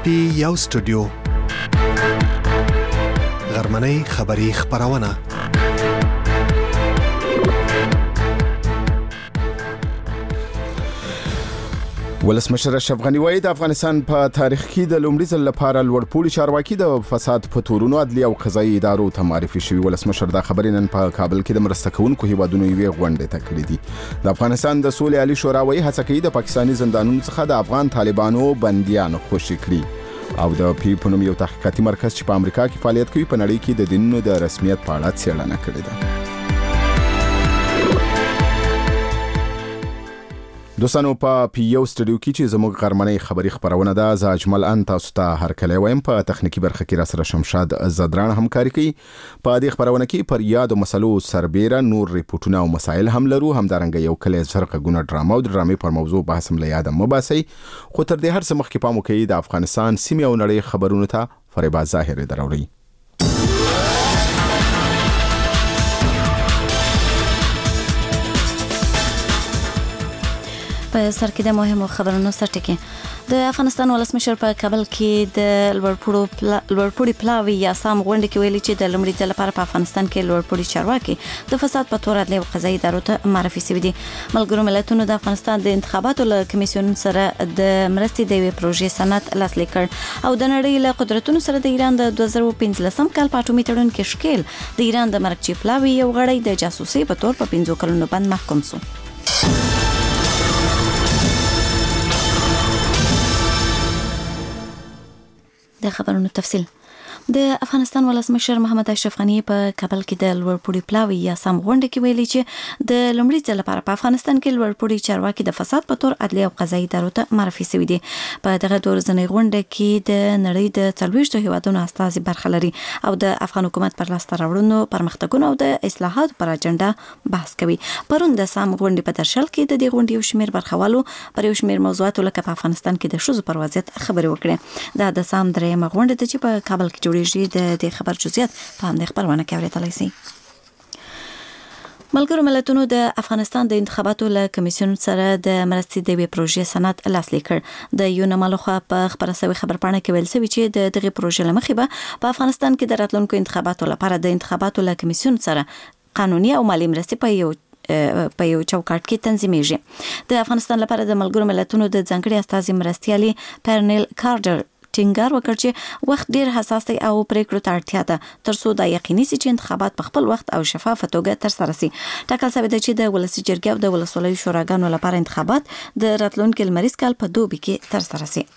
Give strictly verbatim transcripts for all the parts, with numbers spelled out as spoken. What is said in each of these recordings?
پی یو سټوډیو غرمنۍ خبری خبرونه ولسمشر اشرف غنی وایي د افغانستان په تاریخ کې د لومړي ځل لپاره لوړپوړي چارواکي د فساد په تورونو عدلي او قضایي ادارو ته معرفي شوي. ولسمشر دا خبرې نن په کابل کې د مرسته کوونکو هیوادونو یوې غونډې ته کړې دي. د افغانستان د سولې عالی شورا وایي هڅه کوي د پاکستاني زندانونو څخه د افغان طالبانو بندیان خوشي کړي او د پی په نوم یو تحقیقاتي مرکز چې په امریکا کې فعالیت کوي په نړۍ کې د دینونو د رسمیت په اړه څېړنه کړې ده. دوستانو په پی یو سټوډیو کې چې زموږ غرمنۍ خبری خبرونه ده ز اجمل ان تاسو ته هر کله وایم. په تخنیکی برخه کې را سره شمشاد زدران همکاري کوي. په دې خبرونه کې پر یاد مسلو سربېره نور ریپورتونه او مسایل هم لرو. همدارنګه یو کله زرقه ګونه ډراما او ډرامې پر موضوع بحث هم له یاده مباسي. خو تر دې هر څه مخکې پام وکړئ د افغانستان سیمې او نړۍ خبرونه ته فریبا ظاهر دروړي. په سر کې د مهمو خبرونو سرټکی د افغانستان ولسمشر په کابل کې د لوړپوړي پلاوي یا سام غونډه کې ویلي چې د لومړي ځل لپاره په افغانستان کې لوړپوړي چارواکي د فساد په تور عدلي او قضایي ادارو ته معرفي شوي دي. ملګرو ملتونو د افغانستان د انتخاباتو له کمیسیون سره د مرستې د یوې پروژې سند لاسلیک کړ او د نړۍ له قدرتونو سره د ایران د دوه زره پنځلسم کال په اټومي تړون کې شکیل د ایران د مرکچي پلاوي یو غړی د جاسوسي په تور په پنځو کلونو باندې محکوم شو. د خبرونو تفصیل. د افغانستان ولسمشر محمد اشرف غنی په کابل کې د لوړپوړي پلاوي یا سام غونډه کې ویلي چې د لومړي ځل لپاره په افغانستان کې لوړپوړي چارواکي د فساد په تور عدلي او قضایي ادارو ته معرفي شوي دي. په دغه ورځنۍ غونډه کې د نړۍ د څلوېښتو هیوادونو استازي برخه لري او د افغان حکومت پر لاسته راوړنو پرمختګونو او د اصلاحاتو پر اجنډا بحث کوي. پرون د سام غونډې په درشل کې د دې غونډې یو شمېر برخوالو پر یو شمېر موضوعاتو لکه په افغانستان کې د ښځو پر وضعیت خبرې وکړې. دا د سام درېیمه غونډه ده چې په کابل کې جوړیږي. د خبر جزئیات په همدې خبرونه کې اورېدلای شئ. ملګرو ملتونو د افغانستان د انتخاباتو له کمیسیون سره د مرستې د یوې پروژې سند لاسلیک کړ. د یونما لخوا په خبره شوې خبرپاڼه کې ویل شوي چې د دغې پروژې له مخې به په افغانستان کې د راتلونکو انتخاباتو لپاره د انتخاباتو له کمیسیون سره قانوني او مالي مرستې په یو په یو چوکاټ کې تنظیمېږي. د افغانستان لپاره د ملګرو ملتونو د ځانګړي استازي مرستیالي پرنیل کارډر ټینګار وکړ چې وخت ډیر حساس دی او پریکړو ته اړتیا ده ترڅو دا یقیني شي چې انتخابات په خپل وخت او شفاف توګه ترسره شي. ټاکل شوی دی چې د ولسي جرګې او د ولسوالیو شوراګانو لپاره انتخابات د راتلونکي لمریز کال په دوبي کې ترسره شي.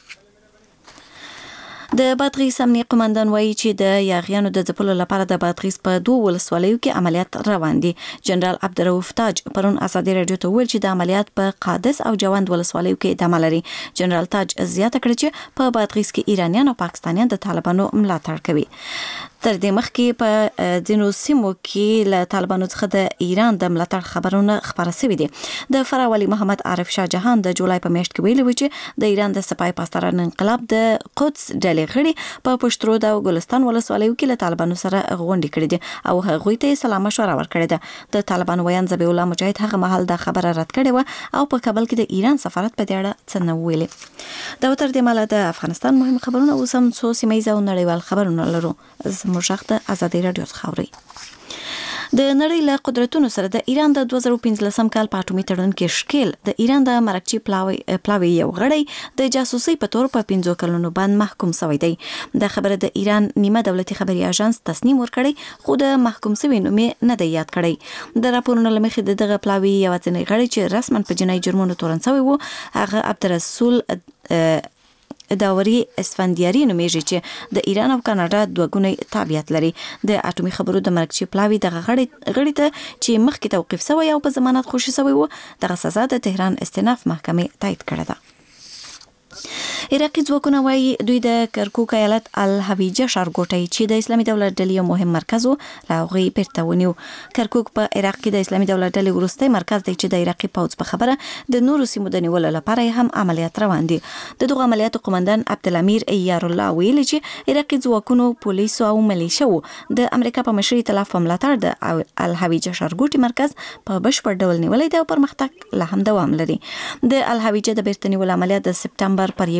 د بادغیس امنیه قومندان وایي چې د یاغیانو د ځپلو لپاره د بادغیس په دوه ولسوالیو کې عملیات روان دي. جنرال عبدالرؤف تاج پرون ازادي رادیو ته وویل چې د عملیات په قادس او جوند ولسوالیو کې ادامه لري. جنرال تاج زیاته کړه چې په بادغیس کې ایرانیان او پاکستانیان د طالبانو ملاتړ کوي. تر دې مخکې په ځینو سیمو کې له طالبانو څخه د ایران د ملاتړ خبرونه خبره شوي دي. د فراه والي محمد عارف شاه جهان د جولای په میاشت کې ویلي و چې د ایران د سپاه پاسداران انقلاب د قدس ډلې غړي په پشترود او ګلستان ولسوالیو کې له طالبانو سره غونډې کړې دي او هغوی ته سلام مشوره ورکړې ده. د طالبانو ویان ذبیح الله مجاهد هغه مهال د خبره رد کړې و او په کابل کې د ایران سفارت په دې اړه څه نه ویلي. دا تر دې مهاله د افغانستان مهم خبرونه اوس هم څو سیمه ییز او نړیوال خبرونه لرو. زموږ د ازادي رادیو څخه اورئ. د نړۍ له قدرتونو سره د ایران د دوه زره پنځلسم کال په اټومي تړون کې شکیل د ایران د مرکچي پلاوي پلاوي یو غړی د جاسوسي په تور په پنځو کلونو باندې محکوم شوی دی. د خبره د ایران نیمه دولتي خبري اژانس تصنیم ورکړی خو د محکوم شوی نوم نه دی یاد کړی. د راپورونو لمخې د دغه پلاوي یو ځنې غړی چې رسما په جنایي جرمونو تورن شوی وو هغه عبدالرسول داوري اسفندیاري نومیږي چې د ایران او کاناډا دوه ګونی تابعیت لري. د اټومي خبرو د مرکچي پلاوي دغه غړي غړي ته چې مخکې توقیف شوی او په ضمانت خوشي شوی وو دغه سزا د تهران استئناف محکمې تایید کړه ده. عراقي ځواکونه وایي دوی د کرکوک ایالت الحویجه ښارګوټی چې د اسلامي دولت ډلې یو مهم مرکز و له هغوی بیرته ونیو. کرکوک په عراق کې د اسلامي دولت ډلې وروستی مرکز دی چې د عراقي پوځ په خبره د نورو سیمو د نیولو لپاره هم عملیات روان دي. د دغه عملیاتو قومندان عبدالامیر ایارالله ویلي چې عراقي ځواکونو پولیسو او ملیشو د امریکا په مشرۍ اطلاف په ملاتړ د الحویجه ښارګوټي مرکز په بشپړ ډول نیولی دی او پرمختګ لا هم دوام لري. د الحویجه د بیرته نیولو عملیات د سپتمبر پر یوې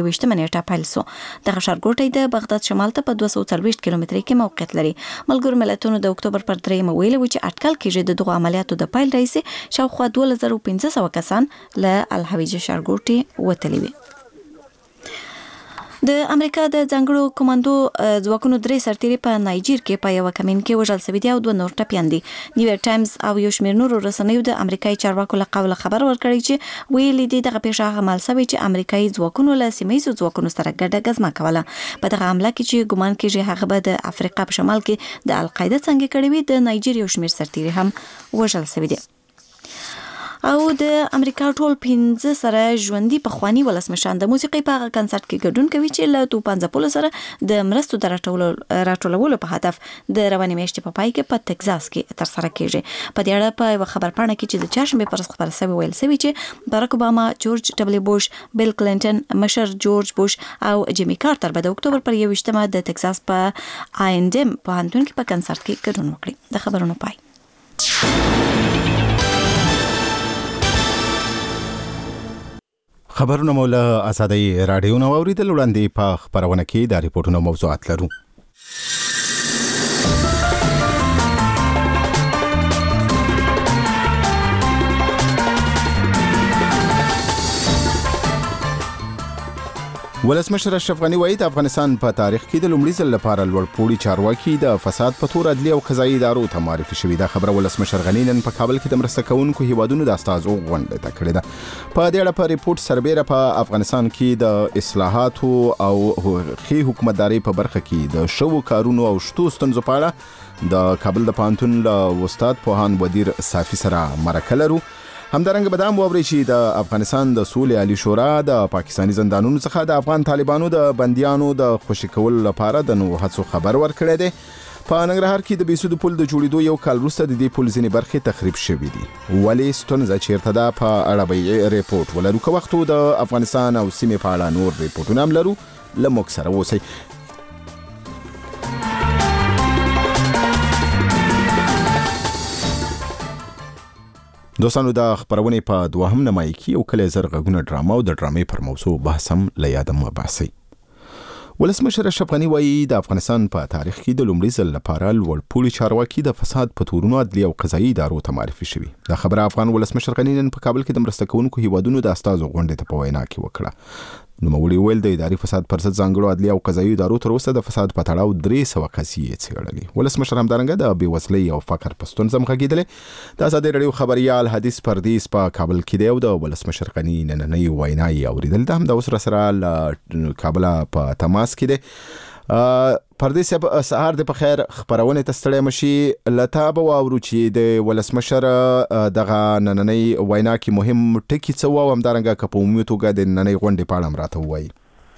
یوویشتمه نیټه پیل شو. دغه ښارګوټی د بغداد شمال ته په دوه سوه څلوېښت کیلومترۍ کې موقعیت لري. ملګرو ملتونو د اکتوبر پر دریمه ویلي و چې اټکل کېږي د دغو عملیاتو د پیل راهیسې شاوخوا دوه زره پنځه سوه کسان له الحویجه ښارګوټي وتلي وي. د امریکا د ځانګړو کمانډو ځواکونو درې سرتیري په نایجیر کې په یو کمین کې وژل شوي دي او دوه نور ټپیان دي. نیویارک ټایمز او یو شمېر نورو رسنیو د امریکایي چارواکو له قوله خبر ورکړی چې ویلي دي دغه پیښه هغه مهال شوې چې امریکایي ځواکونو له سیمه ییزو ځواکونو سره ګډه ګزمه کوله. په دغه حمله کې چې ګمان کېږي هغه به د افریقا په شمال کې د القاعده څنګه کړې وي، د نایجیر یو شمېر سرتیري هم وژل شوي دي. او د امریکا ټول پنځه سره ژوندۍ پخواني ولسمشران د موسیقۍ په هغه کنسرت کې ګډون کوي چې له توپان ځپلو سره د مرستو د راټولولو په هدف د روانې میاشتې په پای کې په ټکزاس کې ترسره کیږي. په دې اړه په یو خبرپاڼه کې چې د چهارشنبې پر ورځ خپاره شوې ویل شوي چې باراک اوباما، جورج ډبلیو بوش، بیل کلینټن، مشر جورج بوش او جیمی کارټر به د اکتوبر پر یوویشتمه د ټکزاس په آی ان ډي پوهنتون کې په کنسرت کې ګډون وکړي. د خبرونو پای. خبرونه مولا آزادۍ رادیو نو اوریدل وړاندې په خبرونه کې د ریپورتونو موضوعات لرو. ولسمشر اشرف غنی وایي د افغانستان په تاریخ کې د لومړي ځل لپاره لوړ پوړي چارواکي د فساد په تور عدلي او قضایي ادارو ته معرفي شوي. دا خبره ولسمشر غنی نن په کابل کې د مرسته کوونکو هیوادونو د استازو غونډه ته کړې ده. په دې اړه په ریپورت سربېره په افغانستان کې د اصلاحاتو او ښې حکومتدارۍ په برخه کې د شوو کارونو او شتو ستونزو په اړه د کابل د پوهنتون له استاد پوهاند ودیر صافي سره مرکه لرو. همدارنګه به دا هم واورئ چې د افغانستان د سولې عالي شورا د پاکستاني زندانونو څخه د افغان طالبانو د بندیانو د خوشي کولو لپاره د نوو هڅو خبر ورکړی دی. په ننګرهار کې د بیسودو پل د جوړېدو یو کال وروسته د دې پل ځینې برخې تخریب شوي دي. ولې ستونزه چیرته ده په اړه به ریپورټ ولرو. که وخت د افغانستان او سیمې په اړه نور ریپورټونه هم لرو. له موږ سره اوسئ. دوستانو د خبرونې په دوهم نمایي کې یو کلی زر غږونه ډرامه او د ډرامې پر موضوع بحث هم له یاده مه باسئ. ولسمشر اشرف غنی وایي د افغانستان په تاریخ کې د لومړي ځل لپاره لوړ پوړي چارواکي د فساد په تورونو عدلي او قضایي ادارو ته معرفي شوي. دا خبره افغان ولسمشر غنی نن په کابل کې د مرسته کوونکو هیوادونو د استازو غونډې ته په وینا کې وکړه. نوموړي ویل د اداري فساد پر ضد ځانګړو عدلي او قضایي ادارو تر اوسه د فساد په تړاو درې سوه قضیې څېړلې. ولسمشر همدارنګه د بېوزلۍ او فقر په ستونزه هم غږېدلی. د ازادۍ راډیو خبریال حدیث پردیس په کابل کې دی او د ولسمشر غني نننۍ وینا یې اورېدل. د همدا اوس راسره له کابله په تماس کې دی. پردیس صاحب سهار د په خیر خبرونه ته ستړی مشي. لته به واورو چې د ولسمشر دغه نننۍ وینا کې مهم ټکي څه وو او همدارنګه که په عمومي توګه د نننۍ غونډې په اړه هم راته ووایي.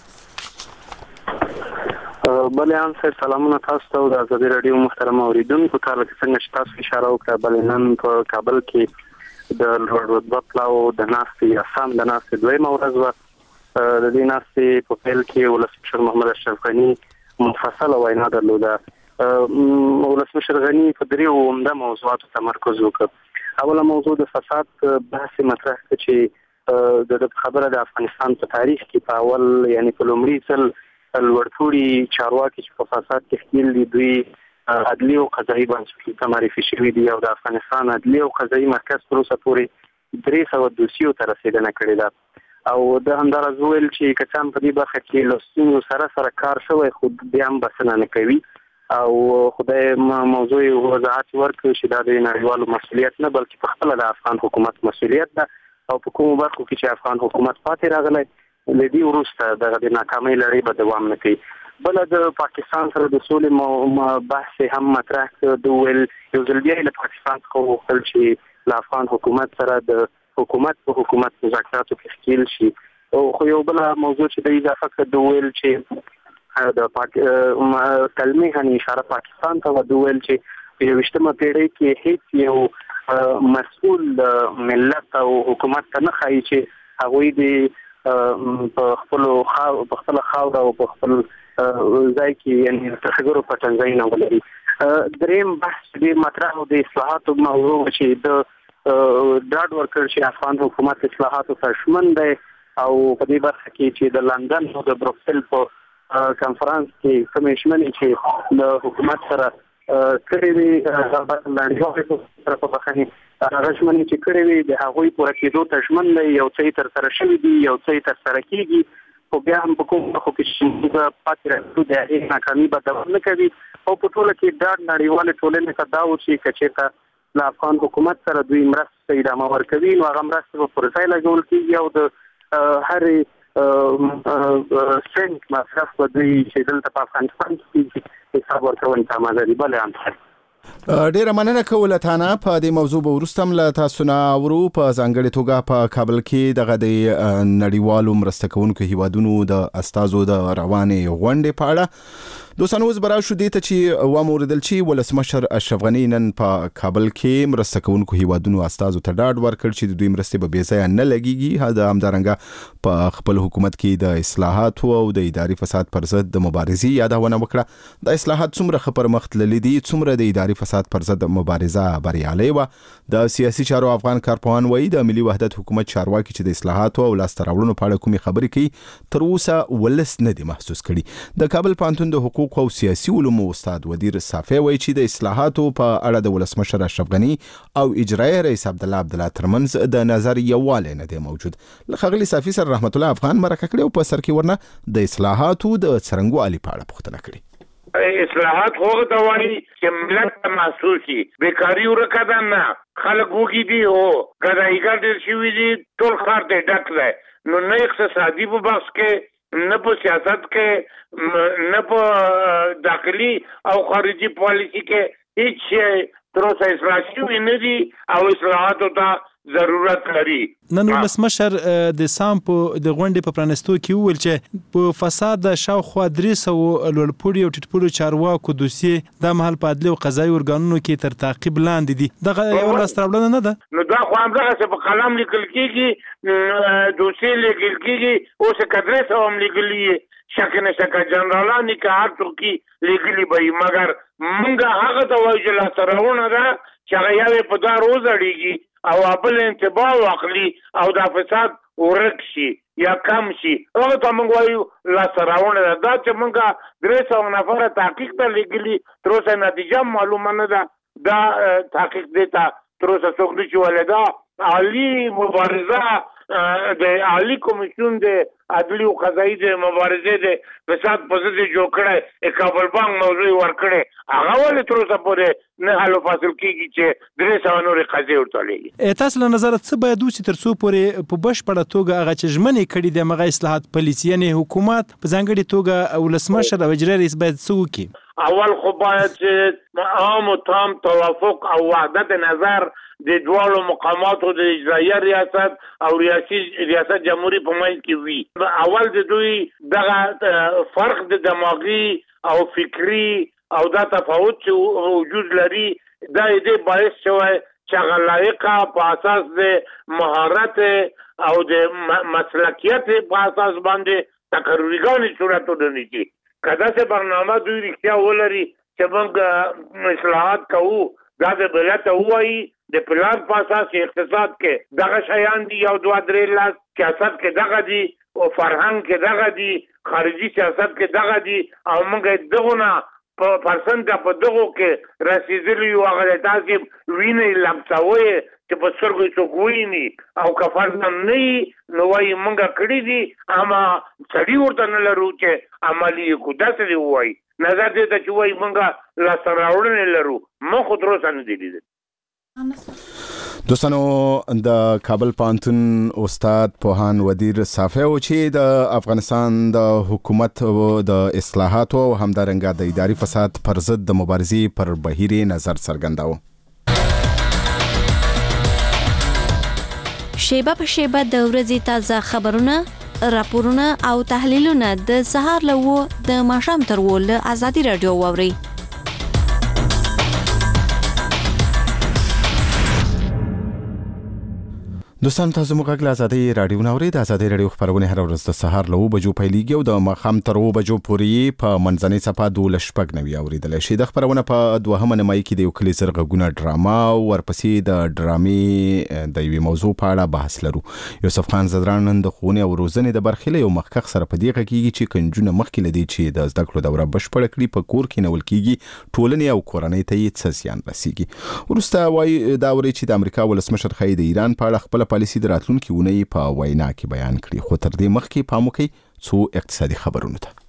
بلې هم صاحب سلامونه تاسو ته او د ازادۍ راډیو محترم اوریدونکو ته. لکه څنګه چې تاسو اشاره وکړه بلې نن په کابل کې د لوړ رتبه پلاو د ناستې اسام د ناستې دویمه ورځ وه. د دې ناستې په پیل کې ولسمشر محمد اشرف غني منفصله وینا درلوده. ولسمشر غني په دریو عمده موضوعاتو تمرکز وکړ. اوله موضوع د فساد بحث مطرح کړ چې د خبره د افغانستان په تاریخ کې په اول یعنی په لومړي ځل لوړ پوړي چارواکي چې په فساد کې ښکېل دي دوی عدلي او قضایي بنسټونو ته معرفي شوي دي او د افغانستان عدلي او قضایي مرکز تر اوسه پورې درې سوه دوسیو ته رسېدنه کړې ده. او د همداراز ویل چې که څه هم په دې برخه کې له ستونزو سره سره کار شوی خو بیا هم بسنه نه کوي او خدای موضوع وضاحت ورکړ چې دا د نړیوالو مسؤلیت نه بلکې په خپله د افغان حکومت مسؤلیت ده او په کومو برخو کې چې افغان حکومت پاتې راغلی له دې وروسته دغه د ناکامۍ لړۍ به دوام نه کوي. بله د پاکستان سره د سولې بحث هم مطرح کړ. د ویل یو ځل بیا له پاکستان څخه وغوښتل چې له افغان حکومت سره د حکومت په حکومت مذاکراتو کې ښکېل شي. او خو یو بله موضوع چې د اضافه کړ د ویل چې د کلمې غني اشاره پاکستان ته و. د ویل چې په یوویشتمه پیړۍ کې هیڅ یو مسؤل ملت او حکومت ته نه ښایي چې هغوی د په خپلو په خپله خاوره او په خپل ځای کې یعنې ترهګرو پټنځای نه ولري. درېیم بحث ډېر مطرح او د اصلاحاتو موضوع چې د ډاډ ورکړ چې افغان حکومت اصلاحاتو ته ژمن دی او په دې برخه کې چې د لندن او د بروکسل په کانفرنس کې کمیشنمنې چې د حکومت سره کړي وي د نړیوالو سره په بخښنې هغه ژمنې چې کړي وي د هغوی پوره کېدو ته ژمن دی، یو څه یې ترسره شوي دي، یو څه یې ترسره کېږي، خو بیا هم په کوم برخو کې چې موږ پاتې راځو د هغې ناکامي به دوام نه کوي او په ټوله کې ډاډ نړیوالې ټولنې ته دا و چې که چېرته له افغان حکومت سره دوی مرستې ته ادامه ورکوي نو هغه مرستې به پر ځای لګول کېږي او د هرې سنټ مصرف به دوی چې دلته په افغانستان کې حساب ورکونې ته آماده دي. بله همسر ډیره مننه کوله تانه. په دې موضوع به وروسته هم له تاسو نه اورو. په ځانګړې توګه په کابل کې دغه د نړیوالو مرسته کوونکو هیوادونو د استازو د روانې غونډې په اړه دوستانو اوس به راشو دې ته چې وموردل چې ولسمشر اشرف غني نن په کابل کې مرسته کوونکو هیوادونو استازو ته ډاډ ورکړ چې د دوی مرستې به بې ځایه نه لګیږي. دا همدارنګه په خپل حکومت کې د اصلاحاتو او د اداري فساد پر ضد د مبارزې یادونه وکړه. د اصلاحات څومره ښه پرمخ تللي دي، څومره د اداري فساد پر ضد مبارزه بریالۍ وه. د سیاسي چارو افغان کارپوهان وایي د ملي وحدت حکومت چارواکي چې د اصلاحاتو او لاسته راوړنو په اړه کومې خبرې کوي تر اوسه ولس نه دي محسوس کړي. د کابل پوهنتون د حقوق او سیاسي علومو استاد ودیر صافی وایي چې د اصلاحاتو په اړه د ولسمشر اشرف غني او اجرایي رئیس عبدالله عبدالله ترمنځ د نظر یووالی نه دی موجود. له ښاغلي صافی سره رحمت الله افغان مرکه کړې او په سر کې ورنه د اصلاحاتو د څرنګوالي په اړه پوښتنه کړې. اصلاحات هغه ته وایي چې ملت ته محسوس شي، بیکاري ورکه ده نه، خلک وږي دي او ګدایګان ډېر شوي دي، ټول ښار دی ډک دی. نو نه اقتصادي په بحث کې، نه په سیاست کې، نه په داخلي او خارجي پالیسي کې هیڅ شی تر اوسه اصلاح شوي نه دي او اصلاحاتو ته ضرورت لري. نن ولسمشر د سام په د غونډې په پرانستو کې وویل چې په فساد شاوخوا درې سوه لوړپوړي او ټیټپوړو چارواکو دوسیې دا مهال په عدلي او قضایي ارګانونو کې تر تعقیب لاندې دي. دغه یو لاسته راوړنه نه ده؟ نو دا خو همدغسې په قلم لیکل کېږي، دوسیې لیکل کېږي، اوس که درې سوه هم لیکلي شک نشته، که جنرالان که هر څوک لیکلي به وي، مګر موږ هغه ته وایو چې لاسته راوړنه ده چې هغه یا یې په دا وزړېږي او بل انتباه واخلي او دا فساد ورک شي یا کم شي. هغه ته موږ وایو لاسته راوړنه ده. دا چې موږ درې سوه نفره تحقیق ته لیږلي تر اوسه نتیجه معلومه نه ده، دا تحقیق دې ته تر اوسه څوک نه شي ویلی. دا عالي مبارزه د عالي کمیسیون د عدلي او قضایي د مبارزې د فساد په ضد جوړ کړی کابل بانک موضوع ورکړی، هغه ولې تر اوسه پورې نه حل فاصل کېږي چې درې سوه نورې قضیې ورته لیږي. تاسو له نظره څه باید وشي تر څو پورې په بشپړه توګه هغه چې ژمنې کړي دي همغه اصلاحات پلیسي، یعنې حکومت په ځانګړې توګه ولسمشر او اجرایي رئیس باید څه وکړي؟ اول خو باید چې عام و تام توافق او وحدت نظر د دواړو مقاماتو د اجرایه ریاست او ریاسی ریاست جمهوری په منځ کې وي. اول د دوی دغه فرق د دماغي او فکری او دا تفاوت چې وجود لري دا دې باعث شوی چې هغه لایقه په اساس د مهارت او د مسلکیت په اساس باندې تقرریګانې صورت ونیسي. که داسې برنامه دوی رښتیا ولري چې موږ اصلاحات کوو، دا د ملت ته ووایي د پلان په اساس اقتصاد کې دغه شیان دي، یو دوه درې لاس، سیاست کې دغه دي او فرهنګ کې دغه دي، خارجي سیاست کې دغه دي، او موږ دغه نه په پرسنټ په دغو کې رسېدلي یو. هغه تاسې وینئ لمسوئ چې په سترګو یې څوک وویني او که فرض هم نه وي نو وایي موږ کړي دي، اما سړي ورته نه لرو چې عملي یې کړو. داسې دې ووایي، نظر دې ته چې وایي موږ لاسته راوړنې لرو، موږ خو تر اوسه نه دي لیدلي. دوستانو د کابل پوهنتون استاد پوهان ودیر صافی و چې د افغانستان د حکومت د اصلاحاتو او همدارنګه د اداري فساد پر ضد د مبارزې پر بهیر نظر څرګنداوه. شیبه په شیبه د ورځې تازه خبرونه، راپورونه او تحلیلونه د سهار له و د ماښام تر و له ازادي راډیو واورئ. دوستان تاسو موږ له آزادۍ رادیو نوري د آزادۍ رادیو خبرونه هر ورځ د سهار له بجو پیلېږي او د ماښام تر بجو پورې په منځنۍ صفه دولس شپږ نوي اوریدل شي. د خبرونه په دوهمه نیمایي کې د یو کلی زرغونه ډراما او ورپسې د ډرامې د یوې موضوع په اړه بحث لرو. یوسف خان زدران نن د ښوونې او روزنې د برخې له یو مخکښ سره په دې غږیږي چې کنجونه مخکې لدی چې د زده کړو دوره بشپړه کړي په کور کې نول کېږي ټولنې او کورنۍ ته یې څه زیان رسیږي. وروسته وایي دا اوري چې د امریکا ولسمشر خای د ایران په اړه خپل پالیسي د راتلونکي اونۍ په وینا کې بیان کړي. خو تر دې مخکې پام وکړئ څو اقتصادي خبرونو ته.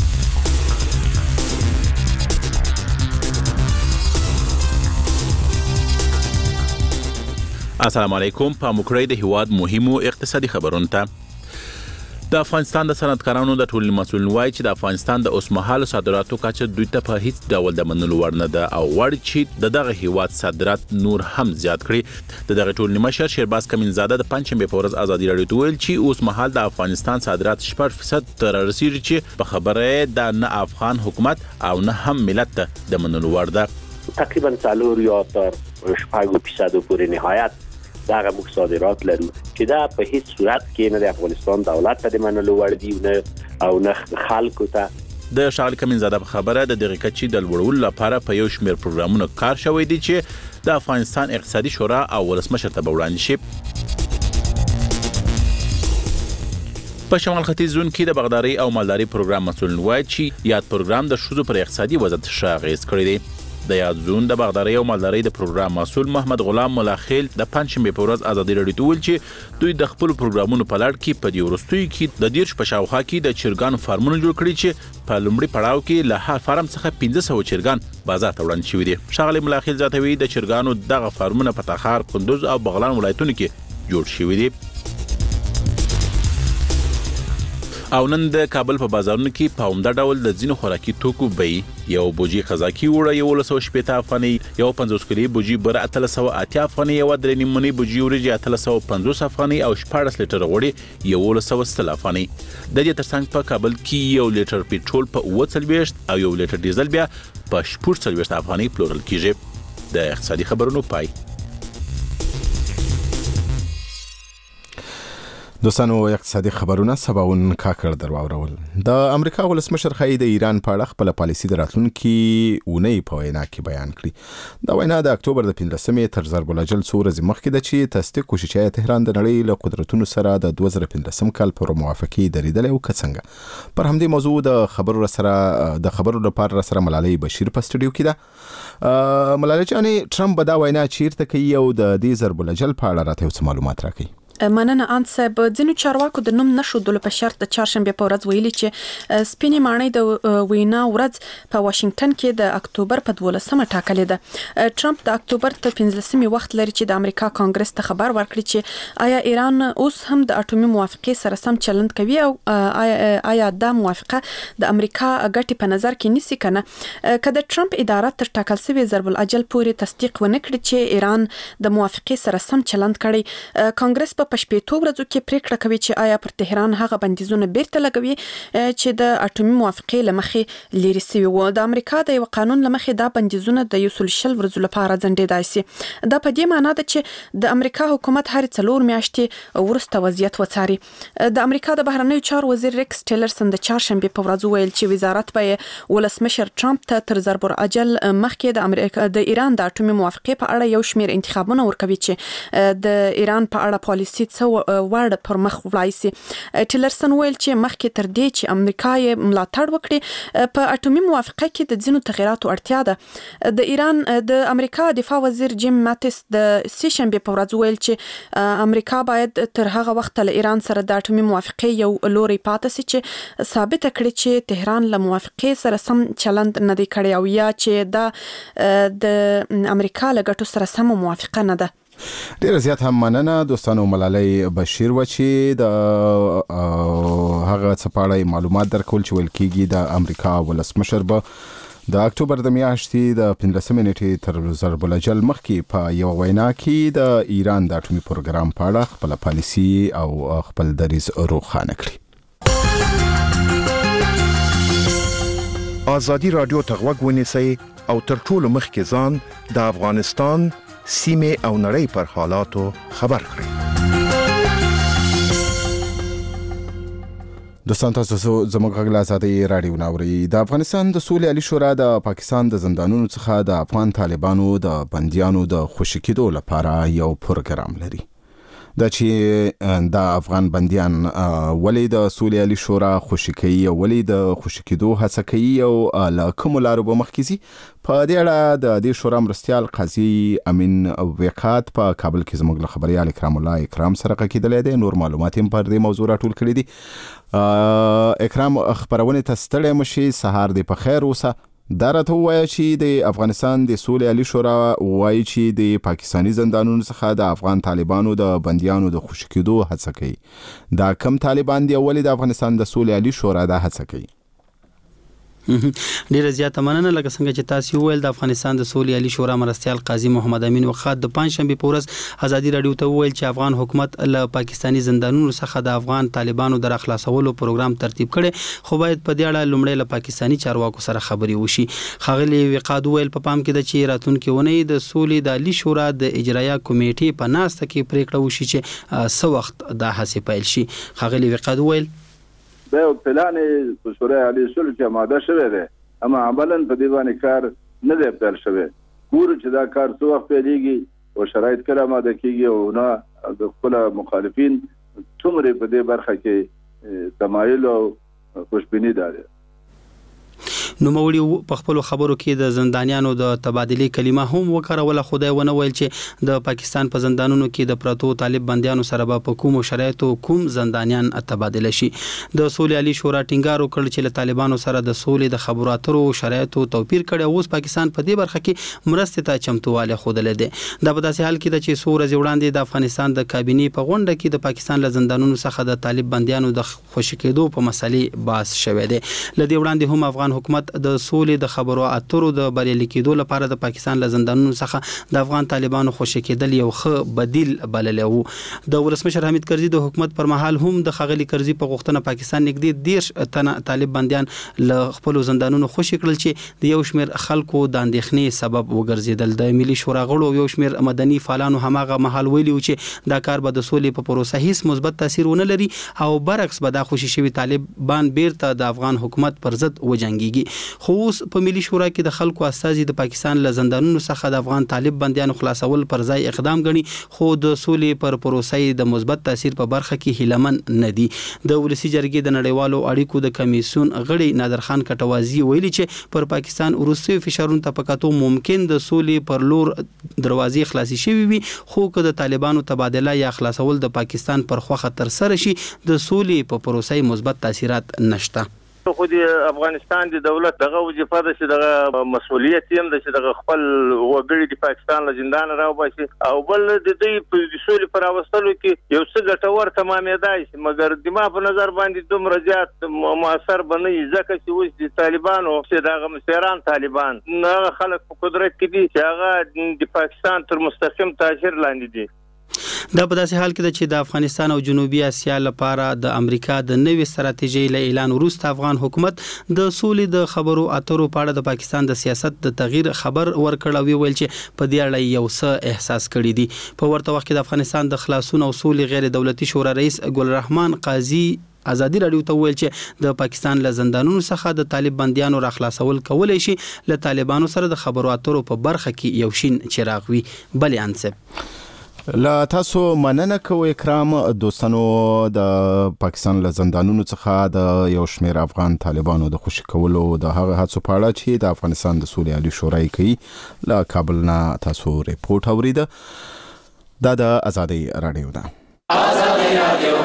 السلام علیکم. پام وکړئ د هیواد مهمو اقتصادي خبرونو ته. د افغانستان د صنعتکارانو د ټولنې مسؤل وایي چې د افغانستان د اوسمهالو صادراتو کچه دوی ته په هیڅ ډول د منلو وړ نه ده او غواړي چې د دغه هیواد صادرات نور هم زیات کړي. د دغه ټولنې مشر شیرباز کمینزاده د پنځشنبې په ورځ ازادي راډیو ته ویل چې اوسمهال د افغانستان صادرات شپږ فیصد ته رسیدي چې په خبره د نه افغان حکومت او نه هم ملت ته د منلو وړ ده. تقریبا څلور یا تر شپږ فیصد پورې نهایت دغه موږ صادرات لرو چې دا په هیڅ صورت کې نه د افغانستان دولت ته د منلو وړ دی نه او نه خلکو ته. د شاغل کمینزاده په خبره د دغه کچې د لوړولو لپاره په یو شمېر پروګرامونو کار شوی دی چې د افغانستان اقتصادي شورا او ولسمشر ته وړاندې شي. په شمال ختیځ زون کې د بغدادي او مالداري پروګرام مسؤل وایي چې یاد پروګرام د شذو پر اقتصادي وضعیت ښه اغیز کړی دی. د یاد زون د بغدادي او مالداري د پروګرام مسؤل محمد غلام ملاخیل د پنځشنبې په ورځ ازادي راډیو ته ویل چې دوی د خپل پروګرامونو په لړ کې په دې وروستیو کې د دیرش په شاوخوا کې د چرګانو فارمونه جوړ کړي چې په لومړي پړاو کې له هر فارم څخه پنځه سوه چرګان بازار ته وړاندې شوي دي. ښاغلی ملاخیل زیاتوي د چرګانو دغه فارمونه په تخار، کندوز او بغلان ولایتونو کې جوړ شوي دي. او نن د کابل په بازارونو کې په عمده ډول د ځینو خوراکي توکو بیې یو بوجي قزاقي وړه یو سل شپږ افغانۍ، یو پنځوس کیلو بوجي بره اتلس سوه اتیا افغانۍ، یو درې نیم منۍ بوجي وریجې اتلس سوه پنځوس افغانۍ او شپاړس لیټره غوړي یولس سوه سل افغانۍ. د دې ترڅنګ په کابل کې یو لیټر پټرول په اووه څلوېښت او یو لیټر ډیزل بیا په شپږ څلوېښت افغانۍ پلورل کیږي. د اقتصادي خبرونو پای. دوستانو اقتصادي خبرونه سباون کاکړ درواورول. د امریکا ولسمشر خای د ایران په اړه خپل پالیسي د راتلونکي اونۍ په وینا کې بیان کړي. دا وینا د اکتوبر د پنځلسمې تر ضرب الجل څو ورځې مخکې ده چې تصدیق وشي چې تهران د نړۍ له قدرتونو سره د دوه زره پنځلسم کال پر موافقې درېدلی او که څنګه. پر همدې موضوع د خبرو سره د خبرو لپاره سره ملالۍ بشیر په سټوډیو کې ده. ملالۍ جانې ټرمپ به دا وینا چیرته کوي او د دې ضرب الجل په اړه راته څه معلومات راکړي؟ مننه ان صاحب. ځینو چارواکو د نوم نشودلو په شرط د چهارشنبه په ورځ ویلي چې سپینې ماڼۍ د وینا ورځ په واشنگټن کې د اکتوبر په دولسمه ټاکلې ده. ټرمپ د اکتوبر تر پنځلسمې وخت لري چې د امریکا کانګرس ته خبر ورکړي چې آیا ایران اوس هم د اټومي موافقې سره سم چلند کوي او آیا آیا د موافقه د امریکا ګټې په نظر کې نیسي کنه. که د ټرمپ اداره تر ټاکل شوی ضرب الاجل پورې تصدیق ونه کړي چې ایران د موافقې سره سم چلند کړي، کانګرس په پښپېتو ورځو کې پریکړه کوي چې آیا پر تهران هغه بندیزونه بیرته لګوي چې د اټومي موافقې لمخې لري سوي وو. د امریکا د یو قانون لمخې دا بندیزونه د یو سل شل ورځو لپاره ځنډېدای شي. دا په دې معنی ده چې د امریکا حکومت هر څلور میاشتې ورسته وضعیت وڅاري. د امریکا د بهرنیو چارو وزیر ریکس ټیلرسن د چهارشنبه په ورځ ویل چې وزارت به ولسمشر ټرمپ ته تر ضرب الاجل مخکې د امریکا د ایران د اټومي موافقې په اړه یو شمېر انتخابونه ورکوي چې د ایران په اړه پالیسي څه وړ پر مخ وړای شي. ټیلرسن ویل چې مخکې تر دې چې امریکا یې ملاتړ وکړي په اټومي موافقه کې د ځینو تغیراتو اړتیا ده. د ایران د امریکا دفاع وزیر جیم ماتیس د سه شنبه په ورځ ویل چې امریکا باید تر هغه وخت له ایران سره د اټومي موافقې یو لوري پاتې شي چې ثابت کړي چې تهران له موافقې سره سم چلند نه دی کړی او یا چې دا د امریکا له ګټو سره سم موافقه نه ده. ډیر زیات هم مننه دوستانو. ملالۍ بشیر و چې د هغه څپاړې معلومات درکول چې ویل کېږي د امریکا ولسمشر به د اکتوبر د میاشتې د پنځلسمې نیټې تر ضرب الاجل مخکې په یو وینا کې د ایران د اټومي پروګرام په اړه خپل پالیسي او خپل دریځ روښانه کړي. آزادي رادیو ته غوږ ونیسئ او تر ټولو مخکې ځان د افغانستان سیمه او نړۍ پر حالاتو خبر کړئ. دوستان تاسو زموږ غږ له آزادۍ رادیو ناوري. د افغانستان د سولې عالی شورا د پاکستان د زندانونو څخه د افغان طالبانو د بندیانو د خوشي کېدو لپاره یو پروګرام لري. دا چې د افغان بندیان ولې د سولې عالی شورا خوشي کوي او ولې د خوشي کېدو هڅه کوي او له کومو لارو به مخکې ځي، په دې اړه د دې شورا مرستیال قاضي امین وقات په کابل کې زموږ له خبريال اکرام الله اکرام سره کېدلی دی. نور معلومات هم پر دې موضوع راټول کړي دي. اکرام، خبرونه ته ستړی مشي، سهار دې په خیر اوسه. دا راته ووایه چې د افغانستان د سولې عالی شورا وایي چې د پاکستاني زندانونو څخه د افغان طالبانو د بندیانو د خوشي کېدو هڅه کوي. دا کم طالبان دي او ولې د افغانستان د سولې عالی شورا دا هڅه کوي؟ ډیره زیاته مننه. لکه څنګه چې تاسو ویل، د افغانستان د سولې عالی شورا مرستیال قاضي محمد امین وقات د پنځشنبه په ورځ ازادي رادیو ته ویل چې افغان حکومت له پاکستاني زندانونو څخه د افغان طالبانو د راخلاصولو پروګرام ترتیب کړي، خو باید په دې اړه لومړی له پاکستاني چارواکو سره خبري وشي. ښاغلي وقات ویل په پام کې د چې راتلونکي ونې د سولې د عالی شورا د اجرایه کمیټې په ناسته کې پریکړه وشي چې څه وخت دا هڅې پیل شي. ښاغلي وقات ویل دا پلان په شورا عالی شورا کې آماده شوی دی، اما عملاً په دې باندې کار نه دی پیل شوی. ګورو چې دا کار څه وخت پیلېږي او شرایط کله آماده کېږي او نه د خپل مخالفین څومره په دې برخه کې تمایل او خوشبیني لري. نو موري په خپل خبرو کې د زندانیانو د تبادلې کلمه هم وکړه، خدای ونه ویل چې د پاکستان په زندانونو کې د پروتو طالب بندیانو سره په کوم شرایطو کوم زندانیان تبادله شي. د سولې عالی شورا ټینګار وکړ چې له طالبانو سره د سولې د خبرو اترو شرایطو توپیر کړي، اوس پاکستان په دې برخه کې مرستې ته چمتواله خوده دي. دا په داسې حال کې د چې سور ورځې وړاندې د افغانستان د کابینې په غونډه کې د پاکستان له زندانونو څخه د طالب بندیانو د خوشي کېدو په مسلې بحث شوه دی. لدې وړاندې هم افغان حکومت د سولې د خبرو اترو د بریالي کېدو لپاره د پاکستان له زندانونو څخه د افغان طالبانو خوشي کېدل یو ښه بدیل بللی وو. د ولسمشر حمید کرزي د حکومت پر مهال هم د ښاغلي کرزي په غوښتنه پاکستان نږدې دېرش تنه طالب بندیان له خپلو زندانونو خوشي کړل چې د یو شمېر خلکو د اندېښنې سبب وګرځېدل. د ملي شورا غړو یو شمېر مدني فعالانو هماغه مهال ویلي و چې دا کار به د سولې په پروسه هیڅ مثبت تاثیر ونه لري او برعکس به دا خوشي شوي طالبان بیرته د افغان حکومت پر ضد وجنګيږي. خو اوس په ملي شورا کې د خلکو استازي د پاکستان له زندانونو څخه د افغان طالب بندیانو خلاصول پر ځای اقدام غني، خو د سولې پر پروسې د مثبت تاثیر په برخه کې هیلمن نه دي. د ولسی جرګې د نړیوالو اړیکو د کمیسیون غړي نادر خان کټوازی ویلي چې پر پاکستان وروستي فشارونو ته پکاتو ممکن د سولې پر لور دروازې خلاصي شوي وي، خو که د طالبانو تبادله یا خلاصول د پاکستان پر خوخه تر سره شي د سولې په پروسې مثبت تاثیرات نشته. خو د افغانستان د دولت دغه وظیفه ده چې دغه مسؤلیت هم ده چې دغه خپل وګړي د پاکستان له زندان راوباسي او بل د دې په سولې پر راوستلو کې یو څه ګټور تمامېدای شي، مګر د ما په نظر باندې دومره زیات مؤثر به نه وي، ځکه چې اوس د طالبانو چې دغه مشران طالبان هغه خلک په قدرت کې دي چې هغه د پاکستان تر مستقیم تاثیر لاندې دي. دا په داسې حال کې ده چې د افغانستان او جنوبي اسیا لپاره د امریکا د نوې ستراتیژۍ له اعلان وروسته افغان حکومت د سولې د خبرو اترو په اړه د پاکستان د سیاست د تغییر خبر ورکړ او ویل چې په دې اړه یو څه احساس کړی دي. په ورته وخت کې د افغانستان د خلاصون او سولې غیر دولتي شورا رئیس ګل رحمان قاضي ازادي رادیو ته ویل چې د پاکستان له زندانونو څخه د طالب بندیانو راخلاصول کولای شي له طالبانو سره د خبرو اترو په برخه کې یو شین چراغ وي. بلې انسب لا تاسو مننه کوم اکرام. دوستانو د پاکستان له زندانونو څخه د یو شمېر افغان طالبانو د خوشي کولو د هغه هڅو په اړه چې د افغانستان د سولې عالی شورا کوي له کابل نه تاسو ریپورت اوریده. دا د آزادۍ رادیو ده. آزادۍ رادیو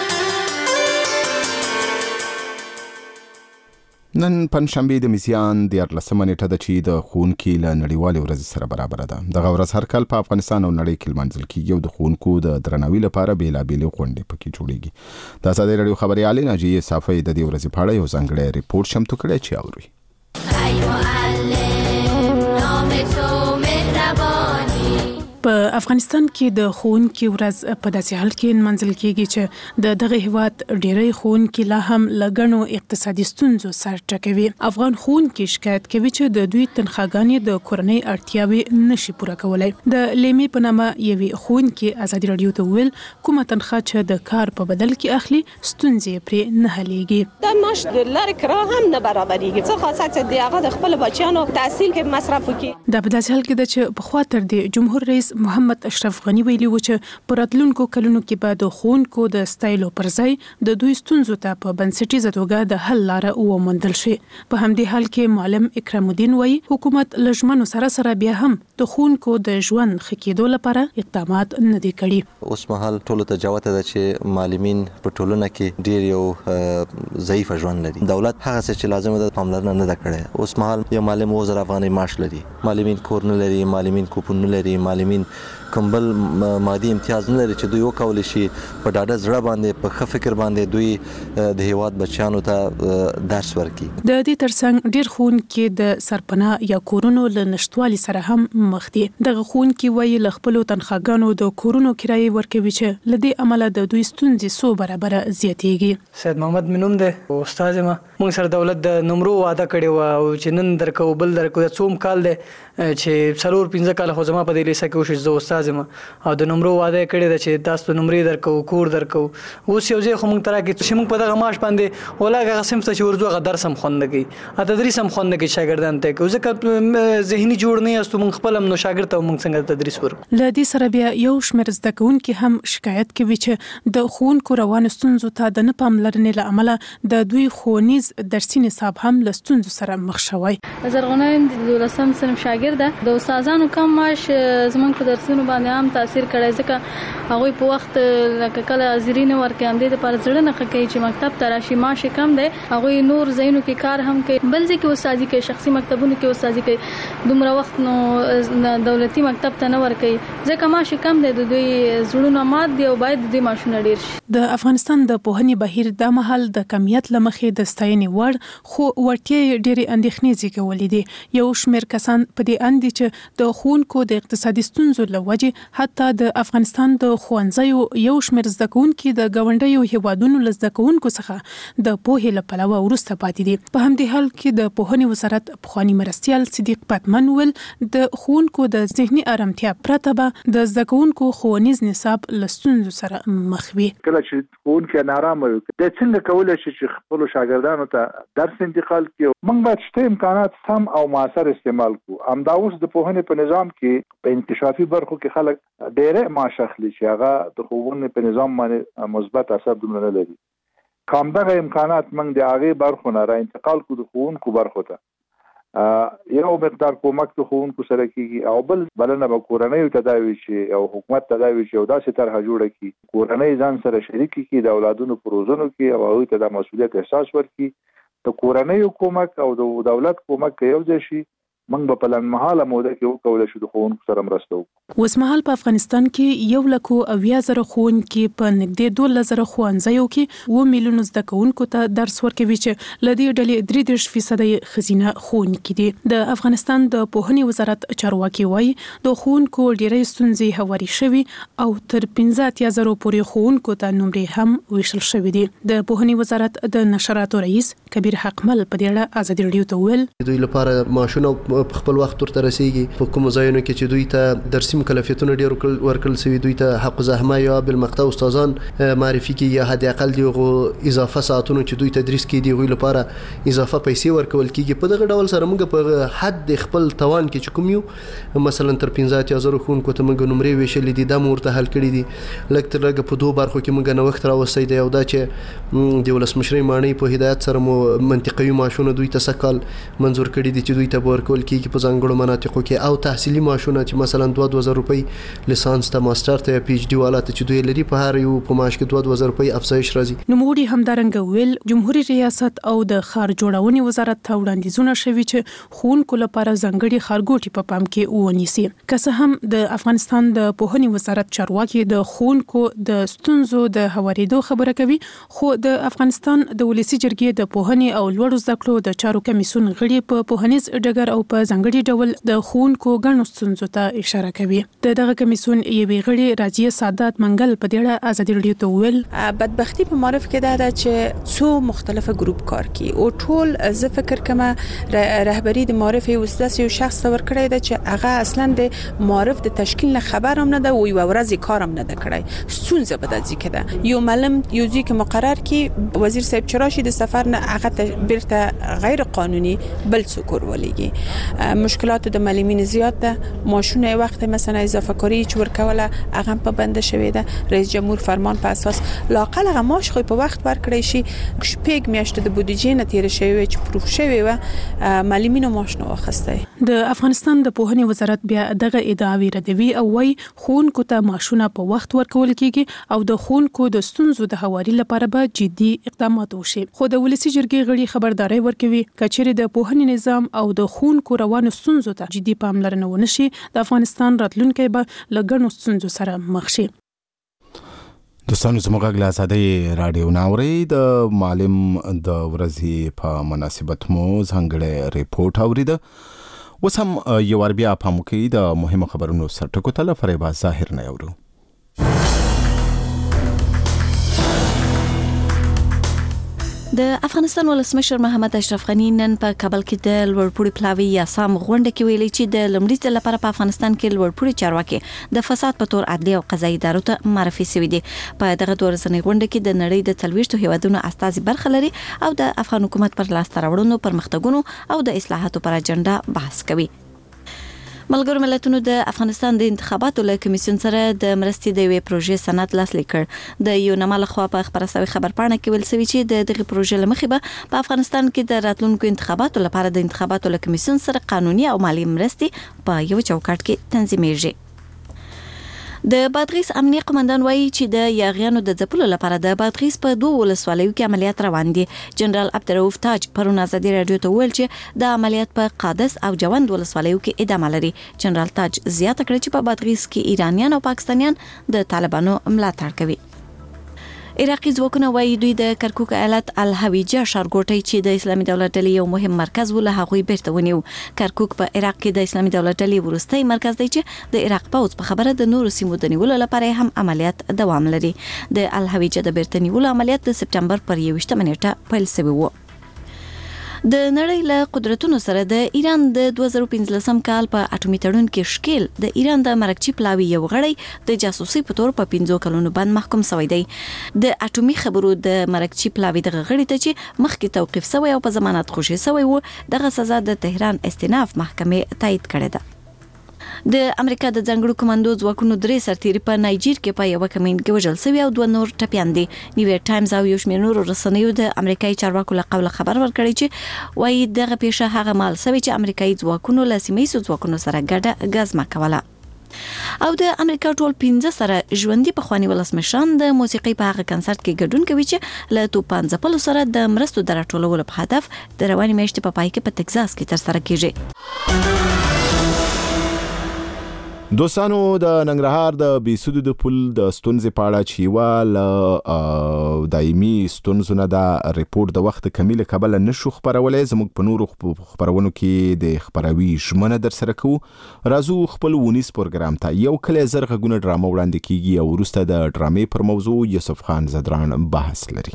نن پنځشنبه د میزان د یارلسمه نیټه ده چې د ښوونکي له نړیوالې ورځې سره برابره ده. دغه ورځ هر کال په افغانستان او نړۍ کې لمانځل کیږي او د ښوونکو د درناوي لپاره بېلابېلې غونډې پکې جوړیږي. د آزادۍ رادیو خبریالې ناجیې صافۍ د دې ورځې په اړه یو ځانګړی ریپورت چمتو کړی چې اورئ. په افغانستان کې د ښوونکي ورځ په داسې حال کې منځل کېږي چې د دغه هیواد ډېری ښوونکي لا هم له ګڼو اقتصادي ستونزو سر ټکوي. افغان ښوونکي شکایت کوي چې د دوی تنخواګانې د کورنۍ اړتیاوې نشي پوره کولی. د لیمې په نامه یوې ښوونکي ازادي راډیو ته وویل کومه تنخوا چې د کار په بدل کې اخلي ستونزې پرې نه حلېږي. د معاش د لارې کرا هم نه برابرېږي، څه خاصه چې د هغه د خپل بچیانو تحصیل کې مصرف وکړي. دا په داسې حال کې ده چې پخوا تر دې جمهور رئیس محمد اشرف غنی ویلي و چې په راتلونکو کلونو کې به د ښوونکو د ستایلو پر ځای د دوی ستونزو ته په بنسټیزه توګه د حل لاره وموندل شي. په همدې حال کې معلم اکرام الدین وایي حکومت له ژمنو سره سره بیا هم د ښوونکو د ژوند ښه کېدو لپاره اقدامات نه دي کړي. اوس مهال ټولو ته جوته ده چې معلمین په ټولنه کې ډیر یو ضعیف ژوند لري. دولت هغه څه چې لازم ده پاملرنه نه ده کړې. اوس مهال یو معلم اوه زره افغانۍ معاش لري، معلمین کور نه لري، معلمین کوپن نه لري، معلمین کمبل مادي امتیاز نه لري چې دوی وکول شي په ډاډه زړه باندې په ښه فکر باندې دوی د هیواد بچیانو ته درس ورکړي. د دې ترڅنګ ډیر ښوونکي د سرپناه یا کورونو له نشټوالي سره هم مخ دي. دغه ښوونکي وایي له خپلو تنخواګانو د کورونو کرایې ورکوي چې له دې امله د دوی ستونزې څو برابره زیاتېږي. سید محمد منوم دی، استاد ما موږ سره دولت د نمرو وعده کړې و او چې نن درکو بل درکو څوم کال دی چې څلور پنځه کال خو زما په دې لیسه کې وشو زه استاد یم او د نمرو وعده کړې ده چې تاسو نمرې درکو کور درکو. اوس یو ځای خو موږ ترا کې چې موږ په دغه معاش باندې ولاګه قسم ته چې ورځو غ درس هم خوند کوي ا تدریس هم خوند کوي شاګردان ته کو ځکه ذهني جوړ نه یاستو موږ خپل هم نو شاګرد ته موږ څنګه تدریس ورکو. له دې سره بیا یو شمېر زده کوونکي هم شکایت کوي چې د ښوونکو روان ستونزو ته د نه پاملرنې له امله د دوی ښوونیز درسي نصاب هم له ستونزو سره مخ شوی. زرغونه د دولسم صنف شاګرده د استادانو کم معاش زمونږ په درسونو باندې هم تاثیر کړی ځکه هغوی په وخت لکه کله حاضري نه ورکوي همدې دپاره زړه نه ښه کوي چې مکتب ته راشي. معاش یې کم دی، هغوی نور ځایونو کې کار هم کوي، بل ځای کې استادي کوي، شخصي مکتبونو کې استادي کوي، دومره وخت نو دولتي مکتب ته نه ورکوي ځکه معاش یې کم دی. د دوی زړونه مات دي او باید د دوی معاشونه ډیر شي. د افغانستان د پوهنې بهیر دا مهال د کمیت له مخې د ستاینې وړ خو وړتیا ډېرې اندېښنې زیږولې دي. یو شمېر کسان په دې اند دي چې د ښوونکو د اقتصادي ستونزو له وجې حتی د افغانستان د ښوونځیو یو شمېر زده کوونکي د ګاونډیو هیوادونو له زده کوونکو څخه د پوهې له پلوه وروسته پاتې دي. په همدې حال کې د پوهنې وزارت پخواني مرستیال صدیق پتمن ویل د ښوونکو د ذهني ارامتیا پرته به د زده کوونکو ښوونیز نصاب له ستونزو سره مخ وي. کله چې ښوونکی نارامه وي د څنګه کولی شي چې خپلو شاګردانو ته درس انتقال کړي. موږ باید شته امکانات سم او موثر استعمال کړو. همدا اوس د پوهنې په نظام کې په انکشافي برخو کې خلک ډېرې معاش اخلي چې هغه د ښوونې په نظام باندې مثبت اثر دومره نه لري. که همدغه امکانات موږ د هغې برخو نه را انتقال کړو د ښوونکو برخو ته، یو مقدار کومک د ښوونکو سره کېږي او بل بلنه به کورنیو ته دا وي چې او حکومت ته دا وي چې یو داسې طرحه جوړه کړي کورنۍ ځان سره شریکې کړي د اولادونو په روزنو کې او هغوی ته دا مسؤلیت احساس ورکړي. د کورنیو کومک او د دولت کومک که یو ځای شي موږ به په لنډمهاله موده کې وکولی شو د ښوونکو سره مرسته وکړو. اوس مهال په افغانستان کې یو لکو اویا زره ښوونکي په نږدې دولس زره ښوونځیو کې اوه میلیونو زده کوونکو ته درس ورکوي چې له دې ډلې درې دېرش فیصده یې ښځینه ښوونکي دي. د افغانستان د پوهنې وزارت چارواکي وایي د ښوونکو ډېری ستونزې هواري شوي او تر پنځه اتیا زرو پورې ښوونکو ته نمرې هم ویشل شوي دي. د پوهنې وزارت د نشراتو رئیس کبیر حقمل په دې اړه ازادي راډیو ته وویل دوی لپاره معاشونه په خپل وخت ورته رسیږي. په کومو ځایونو کې چې دوی ته درسي مکلفیتونه ډېر ورکړل شوي، دوی ته حق الزحمه یا بالمقطع استادان معرفي کیږي یا حد اقل دی اضافه ساعتونو چې دوی تدریس کوي دی غوي لپاره اضافه پیسې ورکول کیږي. په دغه ډول سره موږ په حد خپل توان کې چې کوم یو مثلا تر پنځه اتیا زره ښوونکو ته موږ نمرې ویشلې دي دا ورته حل کړي دي. لږ تر لږه په دوه برخو کې موږ نوښت راوستی دی. یو دا چې د ولسمشرۍ ماڼۍ په هدایت سره مو منطقوي معاشونه دوی ته سکال منظور کړي دي چې دوی ته ورکول کیږي په ځانګړو مناطقو کې او تحصیلي معاشونه چې مثلا دوه دوه زره روپۍ لیسانس ته ماستر ته پی ایچ ډي والا ته چې دوی لري په هر یو په معاش کې دوه دوه زره روپۍ افزایش راځي. نوموړي همدارنګه ویل جمهوریت ریاست او د ښار جوړونې وزارت ته وړاندیزونه شوي چې ښوونکو لپاره ځانګړي ښارګوټي په پام کې ونیسي. که څه هم د افغانستان د پوهنې وزارت چارواکي د ښوونکو د ستونزو د هوارېدو خبره کوي، خو د افغانستان د ولسي جرګې د پوهنې او لوړو زده کړو د چارو کمیسیون غړي په پوهنیز ډګر او په په ځانګړي ډول د ښوونکو ګڼو ستونزو ته اشاره کوي. د دغه کمیسیون یوې غړي راجیه سعادت منګل په دې اړه ازادي رادیو ته وویل بدبختی په معرف کې دا چې څو مختلفه ګروپ کار کوي او ټول زه فکر کوم رهبری د معرف یو ستاسو یو شخص ور کړی دا چې هغه اصلا د معرف د تشکیل نه خبر هم نه ده او یو ورځ کارم نه ده کړی. ستونزه به د ځکه ده یو معلم یو ځکه مقرر کی وزیر صاحب چراشي د سفر نه هغه بیرته غیر قانوني بل څوک ورولېږي. مشکلات د معلمین زیات ده. ماشونه وخت مثلا اضافه کاری چې ورکوله هغه په بند شوی ده. رئیس جمهور فرمان په اساس لاقل هغه ماش خو په وخت ورکړی شي. شپږ میاشتې د بودیجې نه تیر شوی چې پروف شوی و معلمینو ماش نه واخسته. د افغانستان د پوهنې وزارت بیا دغه ادعاوی ردوي او وايي ښوونکو ته ماشونه په وخت ورکول کیږي او د ښوونکو د ستونزو د هواري لپاره به جدي اقدامات وشي. خو د ولسی جرګې غړي خبرداري ورکوي کچېره د پوهنې نظام او د ښوونکو روانو ستونزو ته جدي پاملرنه ونشي د افغانستان راتلونکي به لګڼو ستونزو سره مخ شي. دوستانو زموږ غږ له ازادۍ رادیو ناوري د معلم د ورځې په مناسبت مو ځانګړی ریپورت اوریده. اوس هم یو ور بیا پام وکړئ د مهمو خبرونو سرټکو ته له فریبا ظاهر نه اورو. د افغانستان ولسمشر محمد اشرف غنی نن په کابل کې د لوړپوړي پلاوي یا سام غونډه کې ویلي چې د لومړي ځل لپاره په افغانستان کې لوړپوړي چارواکي د فساد په تور عدلي او قضایي ادارو ته معرفي شوي دي. په دغه دوه ورځنۍ غونډه کې د نړۍ د څلوېښتو هیوادونو استازي برخه لري او د افغان حکومت پر لاسته راوړنو پرمختګونو او د اصلاحاتو پر اجنډا بحث کوي. ملګرو ملتونو د افغانستان د انتخاباتو له کمیسیون سره د مرستې د یوې پروژې سند لاسلیک کړ. د یونما لخوا په خبره شوی خبرپاڼه کې ویل شوی چې د دغه پروژې لمخې به په افغانستان کې د راتلونکو انتخاباتو لپاره د انتخاباتو له کمیسیون سره قانوني او مالی مرستې په یو چوکاټ کې تنظیمېږي. د بادغیس امنیه قومندان وایي چې د یاغیانو د ځپلو لپاره د بادغیس په دوه ولسوالیو کې عملیات روان دي. جنرال عبدالرؤف تاج پرون ازادي رادیو ته ویل چې د عملیات په قادس او جوند ولسوالیو کې ادامه لري. جنرال تاج زیاته کړې چې په بادغیس کې ایرانیان او پاکستانیان د طالبانو ملاتړ کوي. عراقي ځواکونه وایي دوی د کرکوک ایالت الهویجه ښارګوټی چې د اسلامي دولت ډلې یو مهم مرکز و له هغوی بیرته ونیو. کرکوک په عراق کې د اسلامي دولت ډلې وروستی مرکز دی چې د عراق پوځ په خبره د نورو سیمو د نیولو لپاره هم عملیات دوام لري. د الهویجه د بیرته نیولو عملیات د سپټمبر پر یوویشتمه نیټه پیل شوی و. د نړۍ له قدرتونو سره د ایران د دوه زره پنځلسم کال په اټومي تړون کې شکیل د ایران د مرکچی پلاوي یو غړی د جاسوسي په تور په پنځو کلونو باندې محکوم شوی دی. د اټومي خبرو د مرکچی پلاوي دغه غړي ته چې مخکې توقيف شوی او په ضمانت خوشي شوی و دغه سزا د تهران استئناف محکمې تایید کړې ده. د امریکا د ځنګړو کمانډو ځواکونو درې سرتیري په نایجیر کې په یو کمین کې وژل شوی او دوه نور ټپیان دي. نیویارک ټایمز او یو شمېر نورو رسنیو د امریکایي چارواکو له قوله خبر ورکړی چې وایي دغه پیښه هغه مال شوی چې امریکایي ځواکونو له سیمه‌ییزو ځواکونو سره ګډه ګزمه کوله. او د امریکا ټول پنځه سره ژوندۍ پخواني ولسمشران د موسیقي په هغه کنسرت کې ګډون کوي چې له توپان ځپلو سره د مرستو د راټولولو په هدف د رواني میاشتې په پای کې په تکزاس کې ترسره کیږي. دوستانو د ننګرهار د بیسودو د پل د ستونزې په اړه چې یوه له دایمي ستونزو نه دا ریپورت د وخت کمی له کبله نشو خپرولی. زموږ په نورو خپرونو کې د خپروي ژمنه در سره کوو. راځو خپل ونیس پروګرام ته. یو کلی زر غږونه ډرامه وړاندې کیږي او وروسته د ډرامې پر موضوع یوسف خان زدران بحث لري.